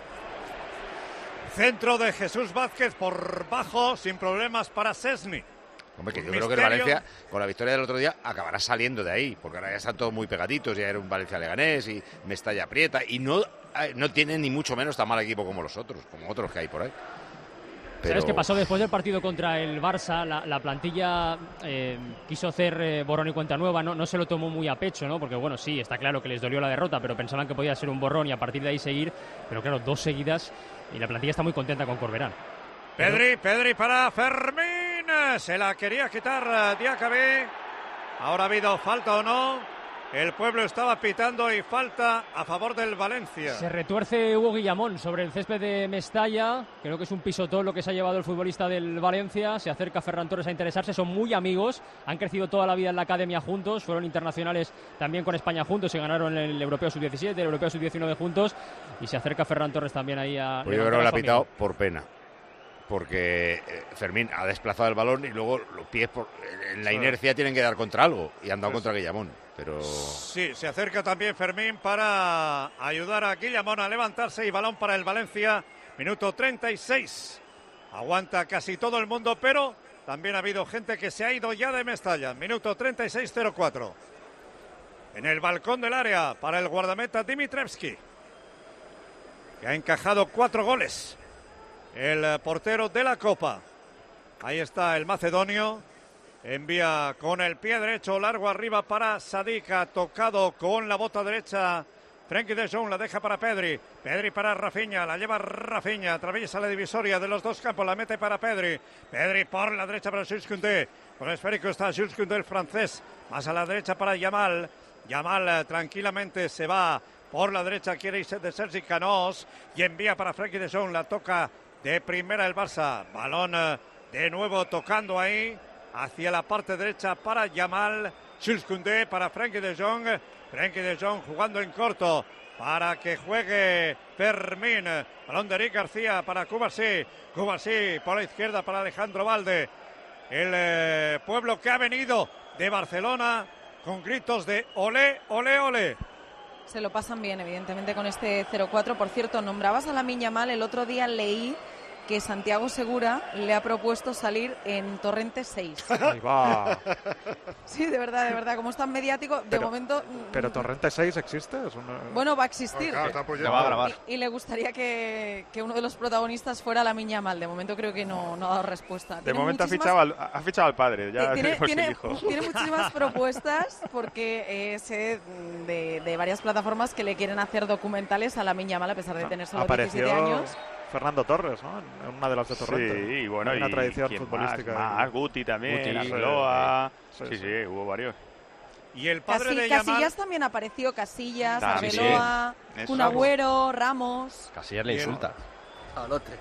Centro de Jesús Vázquez por bajo, sin problemas para Szczesny. Hombre, que yo creo que el Valencia, con la victoria del otro día, acabará saliendo de ahí, porque ahora ya están todos muy pegaditos, ya era un Valencia-Leganés y Mestalla aprieta, y no tiene ni mucho menos tan mal equipo como los otros, como otros que hay por ahí. Pero... ¿Sabes qué pasó después del partido contra el Barça? La plantilla quiso hacer borrón y cuenta nueva, no se lo tomó muy a pecho, ¿no? Porque bueno, sí, está claro que les dolió la derrota, pero pensaban que podía ser un borrón y a partir de ahí seguir, pero claro, 2 seguidas y la plantilla está muy contenta con Corberán. Pedri para Fermín, se la quería quitar Diakabí. Ahora ha habido falta o no. El pueblo estaba pitando y falta a favor del Valencia. Se retuerce Hugo Guillamón sobre el césped de Mestalla. Creo que es un pisotón lo que se ha llevado el futbolista del Valencia. Se acerca Ferran Torres a interesarse. Son muy amigos. Han crecido toda la vida en la academia juntos. Fueron internacionales también con España juntos. Se ganaron el Europeo Sub-17, el Europeo Sub-19 juntos. Y se acerca Ferran Torres también ahí a... Pues yo creo que lo ha pitado por pena. Porque Fermín ha desplazado el balón y luego los pies en la inercia tienen que dar contra algo. Y han dado contra Guillamón. Pero... Sí, se acerca también Fermín para ayudar a Guillamón a levantarse y balón para el Valencia. Minuto 36. Aguanta casi todo el mundo, pero también ha habido gente que se ha ido ya de Mestalla. Minuto 36-04. En el balcón del área para el guardameta Dimitrevski, que ha encajado 4 goles. El portero de la Copa. Ahí está el macedonio. Envía con el pie derecho largo arriba para Sadik. Ha tocado con la bota derecha Frenkie de Jong, la deja para Pedri. Pedri para Rafinha, la lleva Rafinha. Atraviesa la divisoria de los dos campos, la mete para Pedri. Pedri por la derecha para Jules Koundé. Con el esférico está Jules Koundé, el francés. Más a la derecha para Yamal. Yamal tranquilamente se va por la derecha, quiere irse de Sergi Canós. Y envía para Frenkie de Jong, la toca de primera el Barça. Balón de nuevo tocando ahí hacia la parte derecha para Yamal. Jules Koundé para Frenkie de Jong. Frenkie de Jong jugando en corto para que juegue Fermín. Balón de Eric García para Cubarsí. Cubarsí por la izquierda para Alejandro Valde. El pueblo que ha venido de Barcelona con gritos de olé, olé, olé. Se lo pasan bien, evidentemente, con este 0-4. Por cierto, nombrabas a Lamine Yamal. El otro día leí que Santiago Segura le ha propuesto salir en Torrente 6. Ahí va. Sí, de verdad, como es tan mediático, de momento... ¿Pero Torrente 6 existe? Bueno, va a existir. Se va a grabar. Y le gustaría que uno de los protagonistas fuera Lamine Yamal. De momento creo que no ha dado respuesta. De momento ha fichado al padre. Ya tiene muchísimas propuestas porque sé de varias plataformas que le quieren hacer documentales a Lamine Yamal a pesar de tener solo 17 años. Fernando Torres, ¿no? En una de las de Torrente. Sí, bueno, hay una tradición futbolística. Más Guti también, Arbeloa. Sí, hubo varios. Y el padre de Yamal... Casillas también apareció, Casillas, Arbeloa, Kun Agüero, Ramos. Casillas le insulta. Al otro.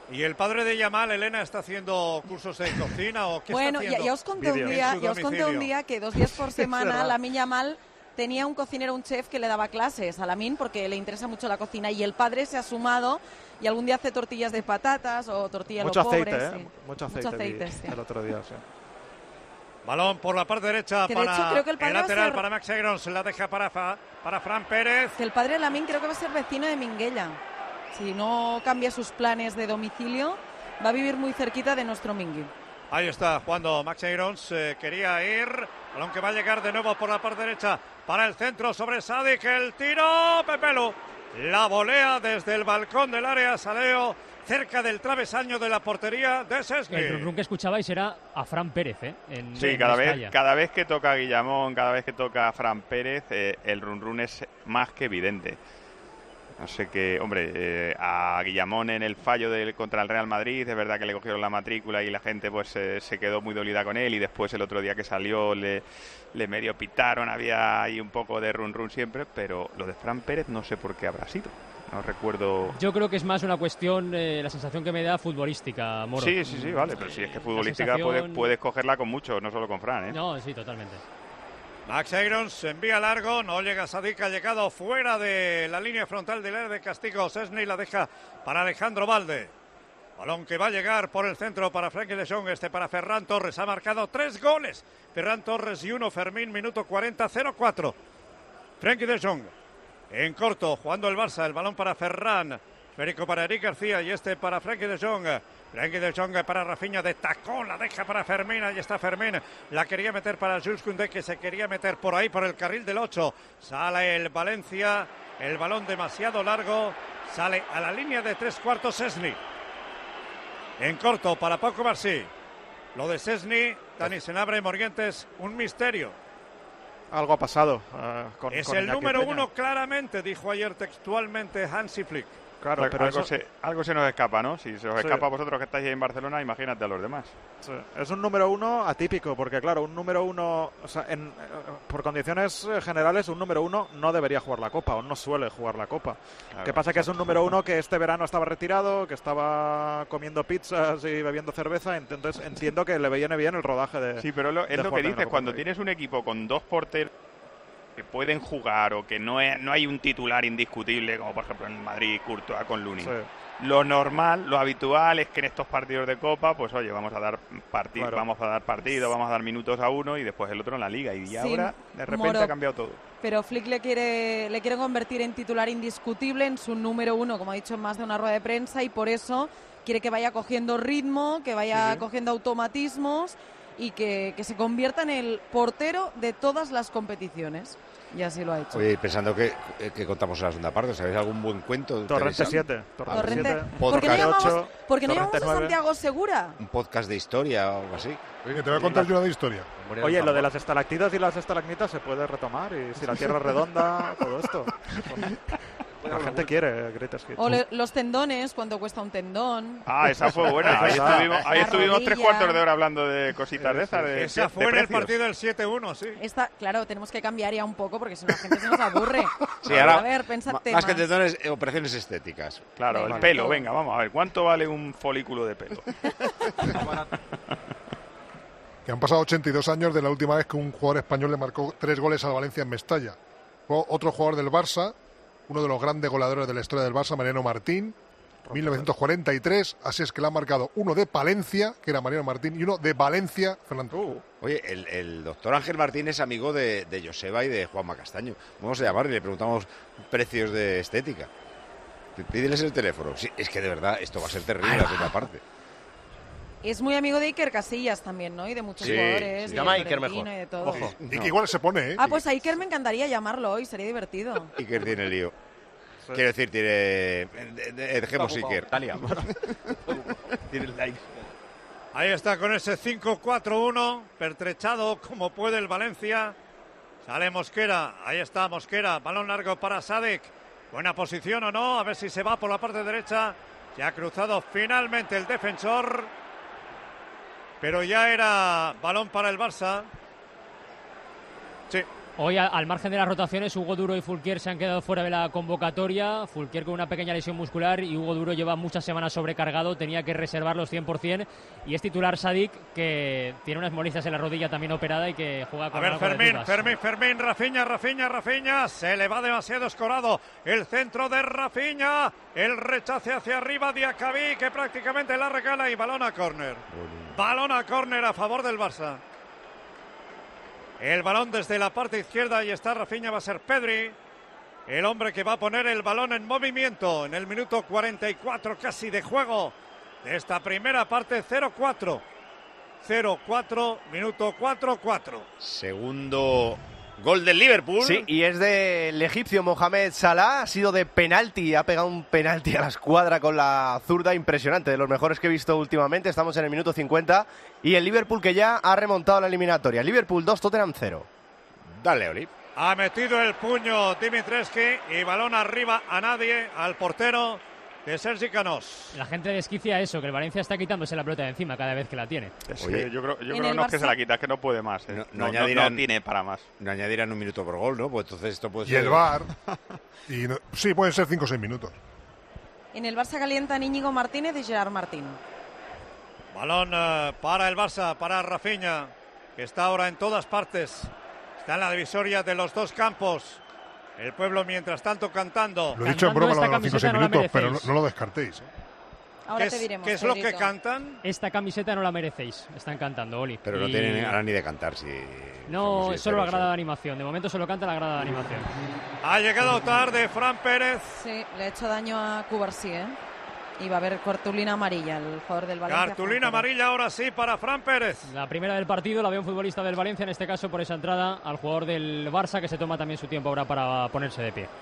¿Y el padre de Yamal, Elena, está haciendo cursos de cocina o qué bueno, está haciendo? ya os conté un día que 2 días por semana Lamine Yamal tenía un cocinero, un chef que le daba clases a Lamine porque le interesa mucho la cocina y el padre se ha sumado y algún día hace tortillas de patatas o tortillas mucho los aceite, pobres. Sí. Mucho aceite sí. El otro día, sí. Balón por la parte derecha que para de hecho, creo que el lateral para Max Aarons, se la deja para Fran Pérez. Que el padre de Lamine creo que va a ser vecino de Minguella. Si no cambia sus planes de domicilio, va a vivir muy cerquita de nuestro Mingui. Ahí está jugando Max Aarons, quería ir, balón que va a llegar de nuevo por la parte derecha para el centro sobre Sadik, el tiro, Pepelu, la volea desde el balcón del área, Saleo, cerca del travesaño de la portería de Szczęsny. El run que escuchabais era a Fran Pérez, sí, cada vez que toca Guillamón, cada vez que toca Fran Pérez, el run es más que evidente. No sé qué, hombre, a Guillamón en el fallo contra el Real Madrid, es verdad que le cogieron la matrícula y la gente pues se quedó muy dolida con él y después el otro día que salió le medio pitaron, había ahí un poco de run siempre, pero lo de Fran Pérez no sé por qué habrá sido. No recuerdo. Yo creo que es más una cuestión, la sensación que me da futbolística, Moro. Sí, vale, pero si es que futbolística puedes cogerla con mucho, no solo con Fran, ¿eh? No, sí, totalmente. Max Aarons se envía largo, no llega Sadik, ha llegado fuera de la línea frontal del área de castigo. Szczęsny la deja para Alejandro Balde. Balón que va a llegar por el centro para Frenkie de Jong, para Ferran Torres. Ha marcado 3 goles. Ferran Torres y 1 Fermín, minuto 40, 0-4. Frenkie de Jong en corto, jugando el Barça, el balón para Ferran. Férico para Eric García y para Frenkie de Jong. Frenkie de Jong para Rafinha de tacón, la deja para Fermín, ahí está Fermín, la quería meter para Jules Koundé, que se quería meter por ahí, por el carril del 8, sale el Valencia, el balón demasiado largo, sale a la línea de 3/4 Szczęsny, en corto para Paco Marsí, lo de Szczęsny, Dani Senabre, Morientes, un misterio. Algo ha pasado es con el Iñaki número Peña. 1 claramente, dijo ayer textualmente Hansi Flick. Claro, pero algo se nos escapa, ¿no? Si se os escapa a vosotros que estáis ahí en Barcelona, imagínate a los demás. Sí. Es un número 1 atípico, porque claro, un número 1, o sea, por condiciones generales, un número 1 no debería jugar la Copa, o no suele jugar la Copa. Claro, ¿qué pasa? Que es un número 1 que este verano estaba retirado, que estaba comiendo pizzas y bebiendo cerveza, entonces entiendo que le viene bien el rodaje de... Sí, pero es lo que dices, cuando tienes un equipo con 2 porteros que pueden jugar o que no hay un titular indiscutible, como por ejemplo en Madrid, Courtois con Lunin. Sí. Lo normal, lo habitual es que en estos partidos de Copa, pues oye, vamos a dar partido, vamos a dar minutos a uno y después el otro en la Liga. Y ahora, de repente, ha cambiado todo. Pero Flick le quiere convertir en titular indiscutible, en su número 1, como ha dicho en más de una rueda de prensa, y por eso quiere que vaya cogiendo ritmo, que vaya cogiendo automatismos y que se convierta en el portero de todas las competiciones. Y así lo ha hecho. Oye, pensando que contamos en la segunda parte, ¿sabéis algún buen cuento? Torrente 7. Torrente. ¿Por qué no llamamos a Santiago Segura? Un podcast de historia o algo así. Oye, te voy a contar yo una de historia. Oye, lo de las estalactitas y las estalagmitas se puede retomar, y si la Tierra es redonda, todo esto. La gente quiere Greatest Hits. O los tendones, ¿cuánto cuesta un tendón? Ah, esa fue buena. Ahí estuvimos 3/4 de hora hablando de cositas de esas. Esa fue en el partido del 7-1, sí. Claro, tenemos que cambiar ya un poco porque si no la gente se nos aburre. Sí, ahora, a ver, pensad más que tendones, operaciones estéticas. Claro, el pelo, venga, vamos a ver. ¿Cuánto vale un folículo de pelo? Que han pasado 82 años de la última vez que un jugador español le marcó 3 goles al Valencia en Mestalla. Fue otro jugador del Barça, uno de los grandes goleadores de la historia del Barça, Mariano Martín, 1943, así es que le ha marcado uno de Palencia, que era Mariano Martín, y uno de Valencia, Fernando. Oye, el doctor Ángel Martín es amigo de Joseba y de Juanma Castaño. Vamos a llamarle y le preguntamos precios de estética. Pídeles el teléfono. Sí, es que de verdad esto va a ser terrible la primera parte. Es muy amigo de Iker Casillas también, ¿no? Y de muchos jugadores. Se llama Iker mejor. Y de todo. Ojo. Y que igual se pone, ¿eh? Ah, pues a Iker me encantaría llamarlo hoy, sería divertido. Iker tiene lío. Sí. Quiero decir, dejemos Iker. Talia. Tiene like. Ahí está con ese 5-4-1, pertrechado como puede el Valencia. Sale Mosquera, ahí está Mosquera, balón largo para Sadik. Buena posición o no, a ver si se va por la parte derecha. Se ha cruzado finalmente el defensor, pero ya era balón para el Barça. Sí, Hoy, al margen de las rotaciones, Hugo Duro y Fulquier se han quedado fuera de la convocatoria. Fulquier con una pequeña lesión muscular y Hugo Duro lleva muchas semanas sobrecargado, tenía que reservarlos 100%. Y es titular Sadik, que tiene unas molestias en la rodilla también operada y que juega con... A ver, Fermín, Rafinha, se le va demasiado escorado. El centro de Rafinha, el rechace hacia arriba de Diacabí, que prácticamente la regala y balón a córner. Balón a córner a favor del Barça. El balón desde la parte izquierda y está Rafinha, va a ser Pedri, el hombre que va a poner el balón en movimiento en el minuto 44 casi de juego de esta primera parte. 0-4, minuto 4-4. Segundo gol del Liverpool. Sí, y es del egipcio Mohamed Salah, ha sido de penalti, ha pegado un penalti a la escuadra con la zurda impresionante, de los mejores que he visto últimamente. Estamos en el minuto 50 y el Liverpool que ya ha remontado la eliminatoria. Liverpool 2, Tottenham 0. Dale, Oli. Ha metido el puño Dimitrescu y balón arriba a nadie, al portero de Sergi Canós. La gente desquicia eso, que el Valencia está quitándose la pelota de encima cada vez que la tiene. Oye, yo creo que no es que se la quita, es que no puede más. No tiene para más. No añadirán un minuto por gol, ¿no? Pues entonces esto puede y ser... el VAR. Sí, pueden ser 5 o 6 minutos. En el Barça calientan Íñigo Martínez y Gerard Martín. Balón para el Barça, para Rafinha, que está ahora en todas partes. Está en la divisoria de los dos campos. El pueblo, mientras tanto, cantando. Lo he dicho en broma lo de los 5 o 6 minutos, pero no lo descartéis. Ahora te diremos. ¿Qué es lo que cantan? Esta camiseta no la merecéis. Están cantando, Oli. Pero no tienen ganas ni de cantar. No, solo la grada de animación. De momento solo canta la grada de animación. Ha llegado tarde Fran Pérez. Sí, le ha hecho daño a Cubarsí, ¿eh? Y va a haber cartulina amarilla, el jugador del Valencia. Cartulina amarilla ahora sí para Fran Pérez. La primera del partido la ve un futbolista del Valencia, en este caso por esa entrada al jugador del Barça, que se toma también su tiempo ahora para ponerse de pie.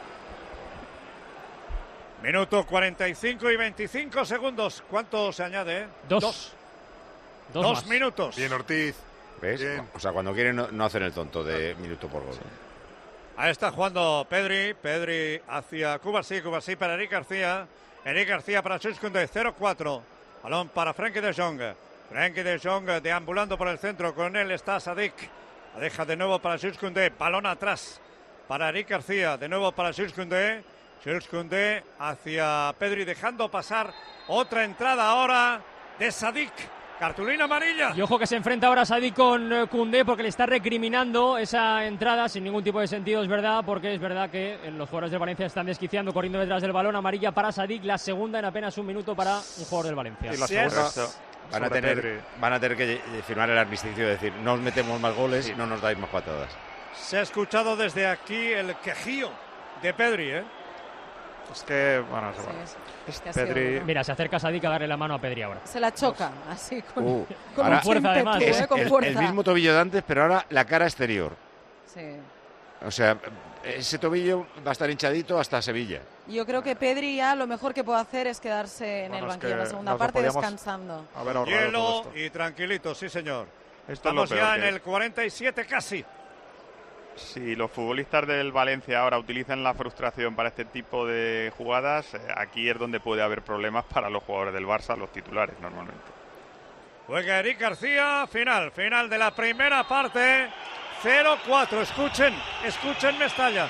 Minuto 45 y 25 segundos. ¿Cuánto se añade? Dos minutos. Bien, Ortiz. ¿Ves? Bien. O sea, cuando quieren no hacen el tonto de minuto por gol. Ahí está jugando Pedri hacia Cubarsí para Eric García para Jules Koundé. 0-4, balón para Frenkie de Jong deambulando por el centro, con él está Sadik, la deja de nuevo para Jules Koundé, balón atrás para Eric García, de nuevo para Jules Koundé hacia Pedri, dejando pasar otra entrada ahora de Sadik. Cartulina amarilla. Y ojo que se enfrenta ahora Sadik con Koundé, porque le está recriminando esa entrada sin ningún tipo de sentido, es verdad, porque es verdad que los jugadores del Valencia están desquiciando, corriendo detrás del balón. Amarilla para Sadik, la segunda en apenas un minuto para un jugador del Valencia. Y la segunda van a tener que firmar el armisticio y decir, no os metemos más goles, no nos dais más patadas. Se ha escuchado desde aquí el quejío de Pedri, ¿eh? Es que, bueno, Pedri... Mira, se acerca Sadik a darle la mano a Pedri ahora. Se la choca, así, con ahora, fuerza además. Con fuerza. El mismo tobillo de antes, pero ahora la cara exterior. Sí. O sea, ese tobillo va a estar hinchadito hasta Sevilla. Yo creo que Pedri ya lo mejor que puede hacer es quedarse en el banquillo en la segunda parte descansando. Hielo y tranquilito, sí señor. Estamos ya en el 47 casi. Si los futbolistas del Valencia ahora utilizan la frustración para este tipo de jugadas, aquí es donde puede haber problemas para los jugadores del Barça, los titulares normalmente. Juega Eric García, final de la primera parte, 0-4, escuchen Mestalla.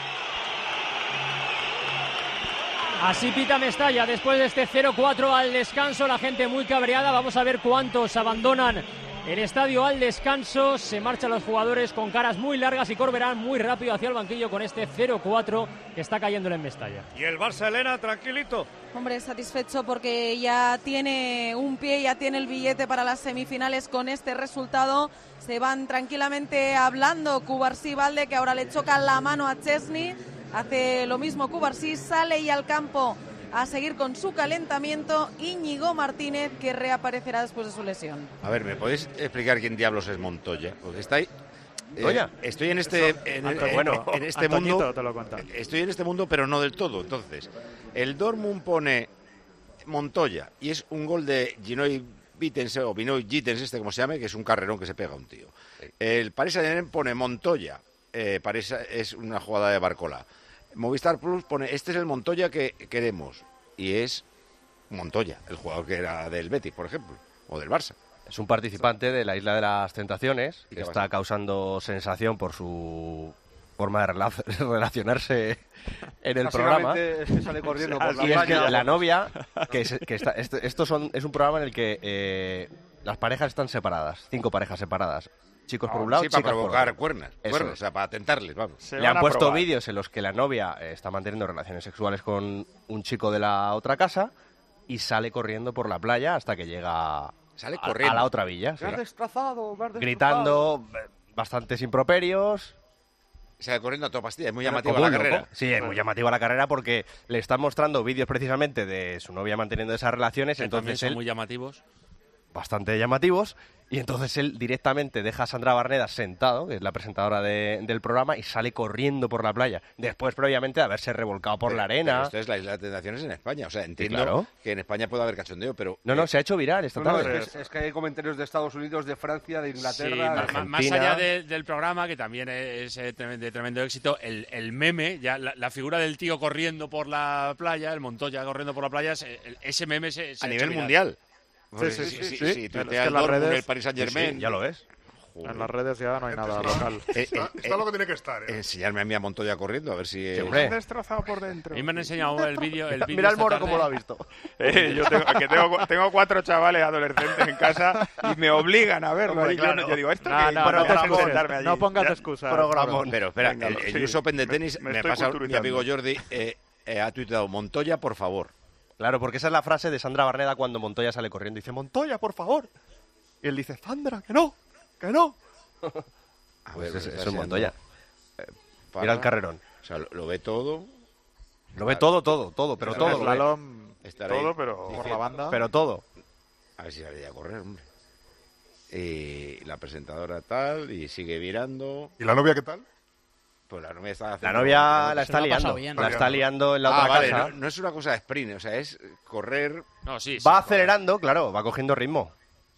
Así pita Mestalla después de este 0-4 al descanso, la gente muy cabreada. Vamos a ver cuántos abandonan el estadio al descanso. Se marchan los jugadores con caras muy largas y Corberán muy rápido hacia el banquillo con este 0-4 que está cayéndole en Mestalla. Y el Barça, Elena, tranquilito. Hombre, satisfecho porque ya tiene un pie, ya tiene el billete para las semifinales con este resultado. Se van tranquilamente hablando Cubarsí, Valde, que ahora le choca la mano a Chesney. Hace lo mismo Cubarsí, sale y al campo a seguir con su calentamiento Íñigo Martínez, que reaparecerá después de su lesión. A ver, ¿me podéis explicar quién diablos es Montoya? Porque está ahí. Estoy en este mundo. Te lo cuento. Estoy en este mundo, pero no del todo. Entonces, el Dortmund pone Montoya y es un gol de Ginoy Gittens, o Binoy Gittens, como se llame, que es un carrerón que se pega a un tío. El Paris Saint-Germain pone Montoya, es una jugada de Barcola. Movistar Plus pone, este es el Montoya que queremos, y es Montoya, el jugador que era del Betis, por ejemplo, o del Barça. Es un participante de la Isla de las Tentaciones que ¿Qué está pasa? causando sensación por su forma de relacionarse en el programa. Básicamente es que sale corriendo por la Y es que playa. la novia, es un programa en el que las parejas están separadas, 5 parejas separadas. Chicos por un lado, Sí, para chicas por provocar otro. cuernos, Eso o es. sea, para tentarles, vamos. Le han puesto vídeos en los que la novia está manteniendo relaciones sexuales con un chico de la otra casa y sale corriendo por la playa hasta que llega Sale a corriendo. la otra villa. sí. Me has destrozado, me has destrozado. Gritando bastantes improperios. Sale corriendo a toda pastilla, es muy Como llamativa un la loco. carrera. Sí, es muy llamativa la carrera porque le están mostrando vídeos precisamente de su novia manteniendo esas relaciones. Que también Entonces son él, muy llamativos. bastante llamativos, y entonces él directamente deja a Sandra Barneda sentado, que es la presentadora del programa, y sale corriendo por la playa, después previamente de haberse revolcado por la arena. Pero esto es la Isla de Tentaciones en España, o sea, entiendo claro. que en España puede haber cachondeo, pero... No, se ha hecho viral esta No, tarde. es que hay comentarios de Estados Unidos, de Francia, de Sí, Inglaterra. más allá del programa, que también es de tremendo éxito, el meme, ya la figura del tío corriendo por la playa, el Montoya corriendo por la playa, ese meme se a ha nivel hecho mundial. Sí. tuitea Es que el las Dortmund, redes- el Paris Saint-Germain. Sí, ya lo ves. En las redes ya no hay nada local. Está lo que tiene que estar. Enseñarme a mí a Montoya corriendo, a ver si... Sí, hombre. Destrozado por dentro. A mí me han enseñado el vídeo. Mira el esta moro tarde. cómo lo ha visto. Yo tengo 4 chavales adolescentes en casa y me obligan a verlo. Hombre, Y claro. yo digo, esto No, que no, yo no te tengo que excuses, sentarme allí. no pongas Ya. excusas. Programón. Pero espera, Venga, el sí. US Open de tenis, Me me estoy pasa mi culturizando. amigo Jordi, ha tuiteado Montoya, por favor. Claro, porque esa es la frase de Sandra Barneda cuando Montoya sale corriendo. Dice, Montoya, por favor. Y él dice, Sandra, que no, que no. A Pues ver, eso está es Montoya. para- Mira el carrerón. O sea, lo ve todo. Lo ve todo, pero El todo. lo ve. slalom, Estar ahí. Todo, pero por la banda. Pero todo. A ver si la veía correr, hombre. Y la presentadora tal, y sigue virando. ¿Y la novia qué tal? Pues la novia está La haciendo... novia la Se está lo ha pasado liando. bien. La está liando en la otra vale, casa. no es una cosa de sprint, o sea, es correr... No, sí. Va acelerando, claro, va cogiendo ritmo.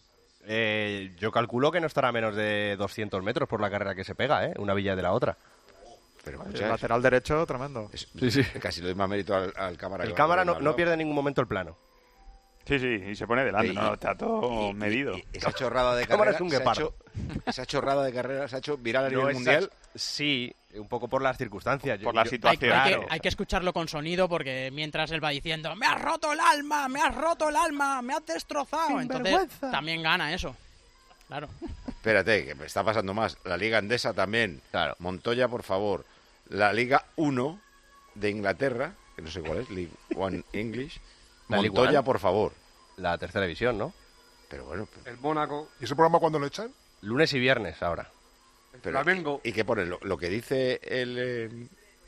Yo calculo que no estará a menos de 200 metros por la carrera que se pega, una villa de la otra. Pero El escucha, lateral derecho, tremendo. casi le doy más mérito al cámara. El que va cámara corriendo no al lado. pierde en ningún momento el plano. Sí, y se pone delante, ¿no? Está todo medido. Y esa chorrada de Cámara carrera es un se ha guepardo. esa chorrada de carrera se ha hecho viral a No nivel es mundial. Sí, un poco por las circunstancias. Por la situación. Hay que escucharlo con sonido porque mientras él va diciendo me has roto el alma, me has roto el alma, me has destrozado. Entonces también gana eso. Claro. Espérate, que me está pasando más. La Liga Andesa también. Claro. Montoya, por favor. La Liga 1 de Inglaterra, que no sé cuál es, League One English. La League Montoya, One. por favor. La tercera división, ¿no? Pero bueno, El Mónaco, ¿Y ese programa cuándo lo echan? Lunes y viernes ahora. el pero Flamengo. ¿y qué pone? Lo que dice el...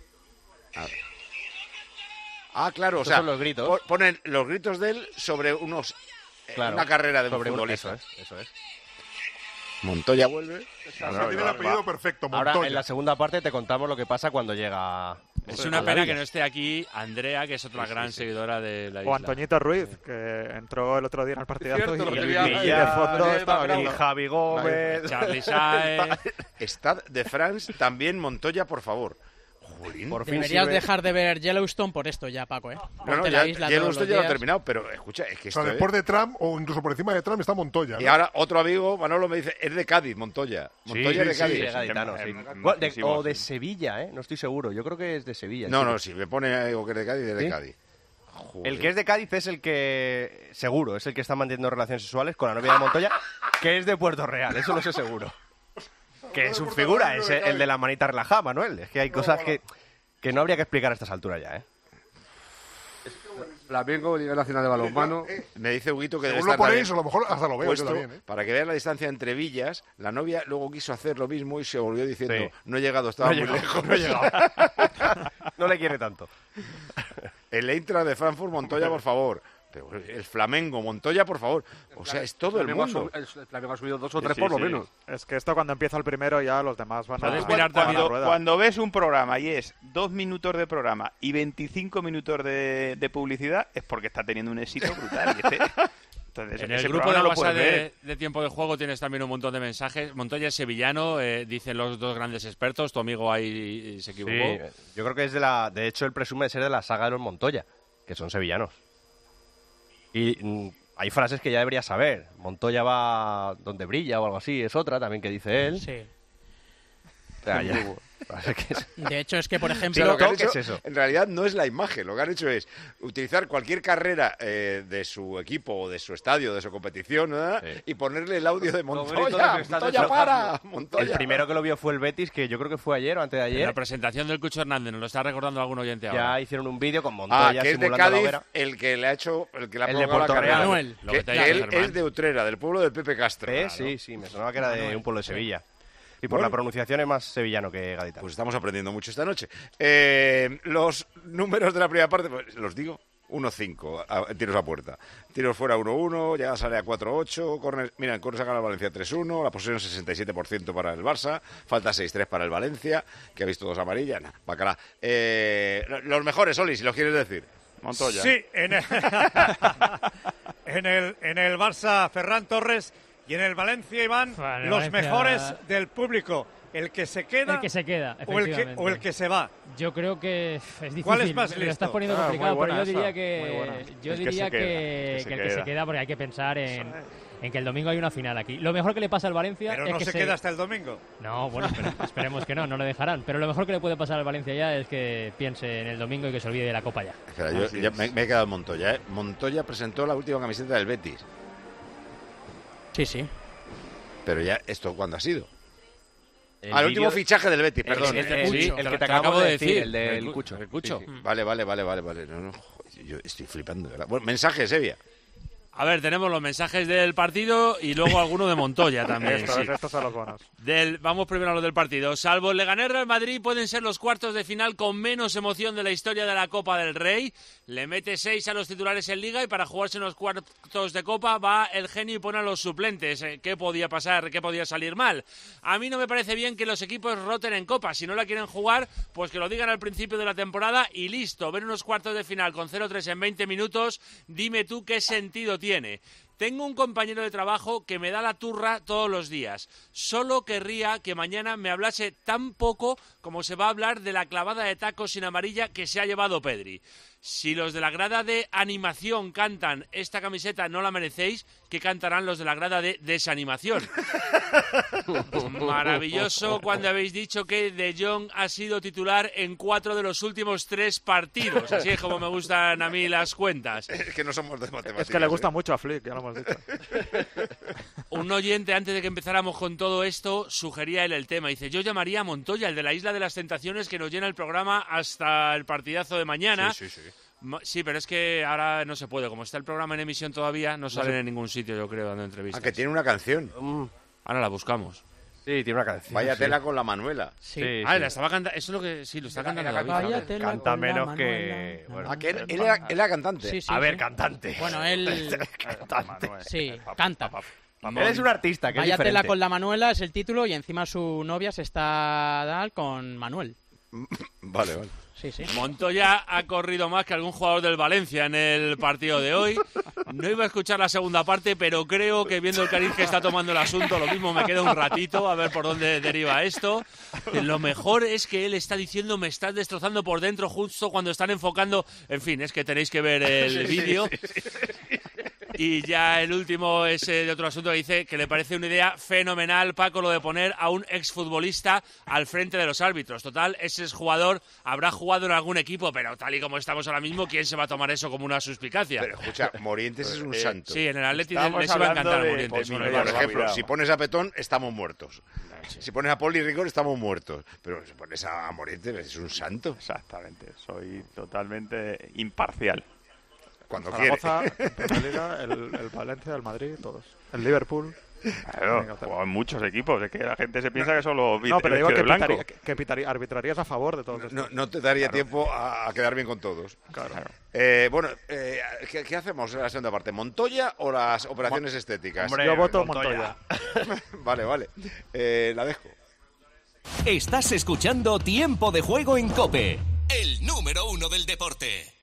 claro, o Estos sea, son los gritos. Ponen los gritos de él sobre unos... Claro, una carrera de un sobre futbolista. Eso es. Montoya vuelve. Tiene el apellido perfecto, Ahora, Montoya. en la segunda parte, te contamos lo que pasa cuando llega... Es una pena que no esté aquí Andrea, que es otra gran seguidora de la isla. O Antoñito Ruiz, que entró el otro día en el partidazo cierto, y lo el que Villa de fondo estaba y bien. Javi Gómez. Charlie Saez. Stade de France, también Montoya, por favor. Jolín. Por fin Deberías sirve. dejar de ver Yellowstone por esto ya, Paco, ¿eh? No, Ponte ya, la isla todos Yellowstone los ya lo ha días. terminado, pero escucha, es que O esto sea, después de Trump, o incluso por encima de Trump, está Montoya. Y ¿no? ahora otro amigo, Manolo, me dice, es de Cádiz, Montoya. Montoya es de Cádiz. de gaditano, sí. es Bueno, majísimo, o de sí. Sevilla, no estoy seguro. Yo creo que es de Sevilla. No, sí. no, si me pone algo que es de Cádiz, es de ¿Sí? Cádiz. Joder. El que es de Cádiz es el que, seguro, es el que está manteniendo relaciones sexuales con la novia de Montoya, que es de Puerto Real, eso lo sé seguro. Que es un figura, es el de la manita relajada, Manuel. Es que hay cosas que no habría que explicar a estas alturas ya, ¿eh? Flamengo, Liga Nacional de Balonmano. Me dice Huguito que debe Según lo estar ponéis, también a lo mejor hasta lo veo yo puesto, también. para que vean la distancia entre villas. La novia luego quiso hacer lo mismo y se volvió diciendo, Sí. no he llegado, estaba No he muy llegado, lejos. no he llegado. No le quiere tanto. El Eintracht de Frankfurt, Montoya, por favor. Pero el Flamengo, Montoya, por favor. O sea, es todo el mundo. El Flamengo ha subido 2 o 3 Sí, por lo sí. menos. Es que esto cuando empieza el primero ya los demás van a... Puedes mirar van a también- la rueda. Cuando ves un programa y es 2 minutos de programa y 25 minutos de publicidad, es porque está teniendo un éxito brutal. Entonces, En ese el grupo programa de no lo WhatsApp puedes ver. de Tiempo de Juego tienes también un montón de mensajes. Montoya es sevillano, dicen los dos grandes expertos. Tu amigo ahí se equivocó. Sí, yo creo que es de hecho, él presume de ser de la saga de los Montoya, que son sevillanos. Y hay frases que ya debería saber. Montoya va donde brilla o algo así, es otra también que dice él. Sí. O sea, ya. De hecho, es que, por ejemplo... lo que han hecho, en realidad no es la imagen, lo que han hecho es utilizar cualquier carrera de su equipo o de su estadio, de su competición, y ponerle el audio de Montoya. ¡Montoya, para! Montoya. El primero que lo vio fue el Betis, que yo creo que fue ayer o antes de ayer. En la presentación del Cucho Hernández, nos lo está recordando algún oyente ahora. Ya hicieron un vídeo con Montoya que es de simulando Cádiz, la hoguera. el que le ha hecho, el que le ha El de provocado Puerto la carrera. Manuel. Que él es de Utrera, del pueblo del Pepe Castro. Sí, me sonaba que era de un pueblo de Sevilla. Y por la pronunciación es más sevillano que gaditano. Pues estamos aprendiendo mucho esta noche. Los números de la primera parte, pues, los digo. 1-5, tiros a puerta. Tiros fuera 1-1, llega a salir a 4-8. Mira, en corners ha ganado el Valencia 3-1. La posesión 67% para el Barça. Falta 6-3 para el Valencia, que ha visto 2 amarillas. Nah, bacalá. Los mejores, Oli, si los quieres decir. Montoya. Sí, en el Barça, Ferran Torres. Y en el Valencia, Iván, Bueno, los Valencia... mejores del público. ¿El que se queda? El que se queda, o el que se va. Yo creo que es difícil. ¿Cuál es más Lo listo? estás poniendo complicado, pero yo diría que el que se queda, porque hay que pensar en que el domingo hay una final aquí. Lo mejor que le pasa al Valencia Pero es no que se queda hasta el domingo. No, bueno, esperemos que no le dejarán. Pero lo mejor que le puede pasar al Valencia ya es que piense en el domingo y que se olvide de la Copa ya. Espera, yo ya me he quedado en Montoya. Montoya presentó la última camiseta del Betis. Sí. Pero ya, ¿esto cuándo ha sido? El último fichaje del Betis, perdón. el que te acabo de decir, el del Cucho. El Cucho. Sí. Vale. No, yo estoy flipando, ¿verdad? Bueno, mensaje, Sevilla. A ver, tenemos los mensajes del partido y luego alguno de Montoya también. Estos son los buenos. Vamos primero a los del partido. Salvo el Leganés Real Madrid, pueden ser los cuartos de final con menos emoción de la historia de la Copa del Rey. Le mete 6 a los titulares en Liga y para jugarse en los cuartos de Copa va el genio y pone a los suplentes. ¿Qué podía pasar? ¿Qué podía salir mal? A mí no me parece bien que los equipos roten en Copa. Si no la quieren jugar, pues que lo digan al principio de la temporada y listo. Ver unos cuartos de final con 0-3 en 20 minutos, dime tú qué sentido tiene. Tengo un compañero de trabajo que me da la turra todos los días. Solo querría que mañana me hablase tan poco como se va a hablar de la clavada de tacos sin amarilla que se ha llevado Pedri. Si los de la grada de animación cantan esta camiseta no la merecéis, ¿qué cantarán los de la grada de desanimación? Maravilloso cuando habéis dicho que De Jong ha sido titular en 4 de los últimos 3 partidos. Así es como me gustan a mí las cuentas. Es que no somos de matemáticas. Es que le gusta mucho a Flick, ya lo hemos dicho. Un oyente, antes de que empezáramos con todo esto, sugería él el tema. Dice, yo llamaría a Montoya, el de la Isla de las Tentaciones, que nos llena el programa hasta el partidazo de mañana. Sí. Sí, pero es que ahora no se puede. Como está el programa en emisión todavía, no salen en ningún sitio, yo creo, dando entrevistas. Que tiene una canción. Ahora la buscamos. Sí, tiene una canción. Vaya tela con la Manuela. Sí. La estaba cantando. Eso es lo que... Sí, lo está cantando David. Vaya tela Canta con la menos que... Manuela. Bueno, Que él era cantante. Sí, a ver, cantante. Bueno, él... Cantante. Sí, canta. Él es un artista, que Vaya es diferente. tela con la Manuela es el título y encima su novia se está dando con Manuel. Vale. Sí. Montoya ha corrido más que algún jugador del Valencia en el partido de hoy. No iba a escuchar la segunda parte, pero creo que viendo el cariz que está tomando el asunto, lo mismo me queda un ratito a ver por dónde deriva esto. Lo mejor es que él está diciendo me estás destrozando por dentro justo cuando están enfocando. En fin, es que tenéis que ver el vídeo. Y ya el último es de otro asunto que dice que le parece una idea fenomenal, Paco, lo de poner a un exfutbolista al frente de los árbitros. Total, ese jugador habrá jugado en algún equipo, pero tal y como estamos ahora mismo, ¿quién se va a tomar eso como una suspicacia? Pero escucha, Morientes es un santo. Sí, en el Atleti les iba a encantar Morientes. Por ejemplo, si pones a Petón, estamos muertos. Si pones a Poli Rigor, estamos muertos. Pero si pones a Morientes, es un santo. Exactamente, soy totalmente imparcial. Cuando Zaragoza, en Primera Liga, el Valencia, el Madrid, todos. El Liverpool. Claro, en muchos equipos. Es que la gente se piensa que solo no, pero digo que, blanco. arbitrarías a favor de todos. No te daría tiempo a quedar bien con todos. Claro. Bueno, ¿qué hacemos en la segunda parte? ¿Montoya o las operaciones estéticas? Hombre, yo voto Montoya. Vale. La dejo. Estás escuchando Tiempo de Juego en COPE, el número 1 del deporte.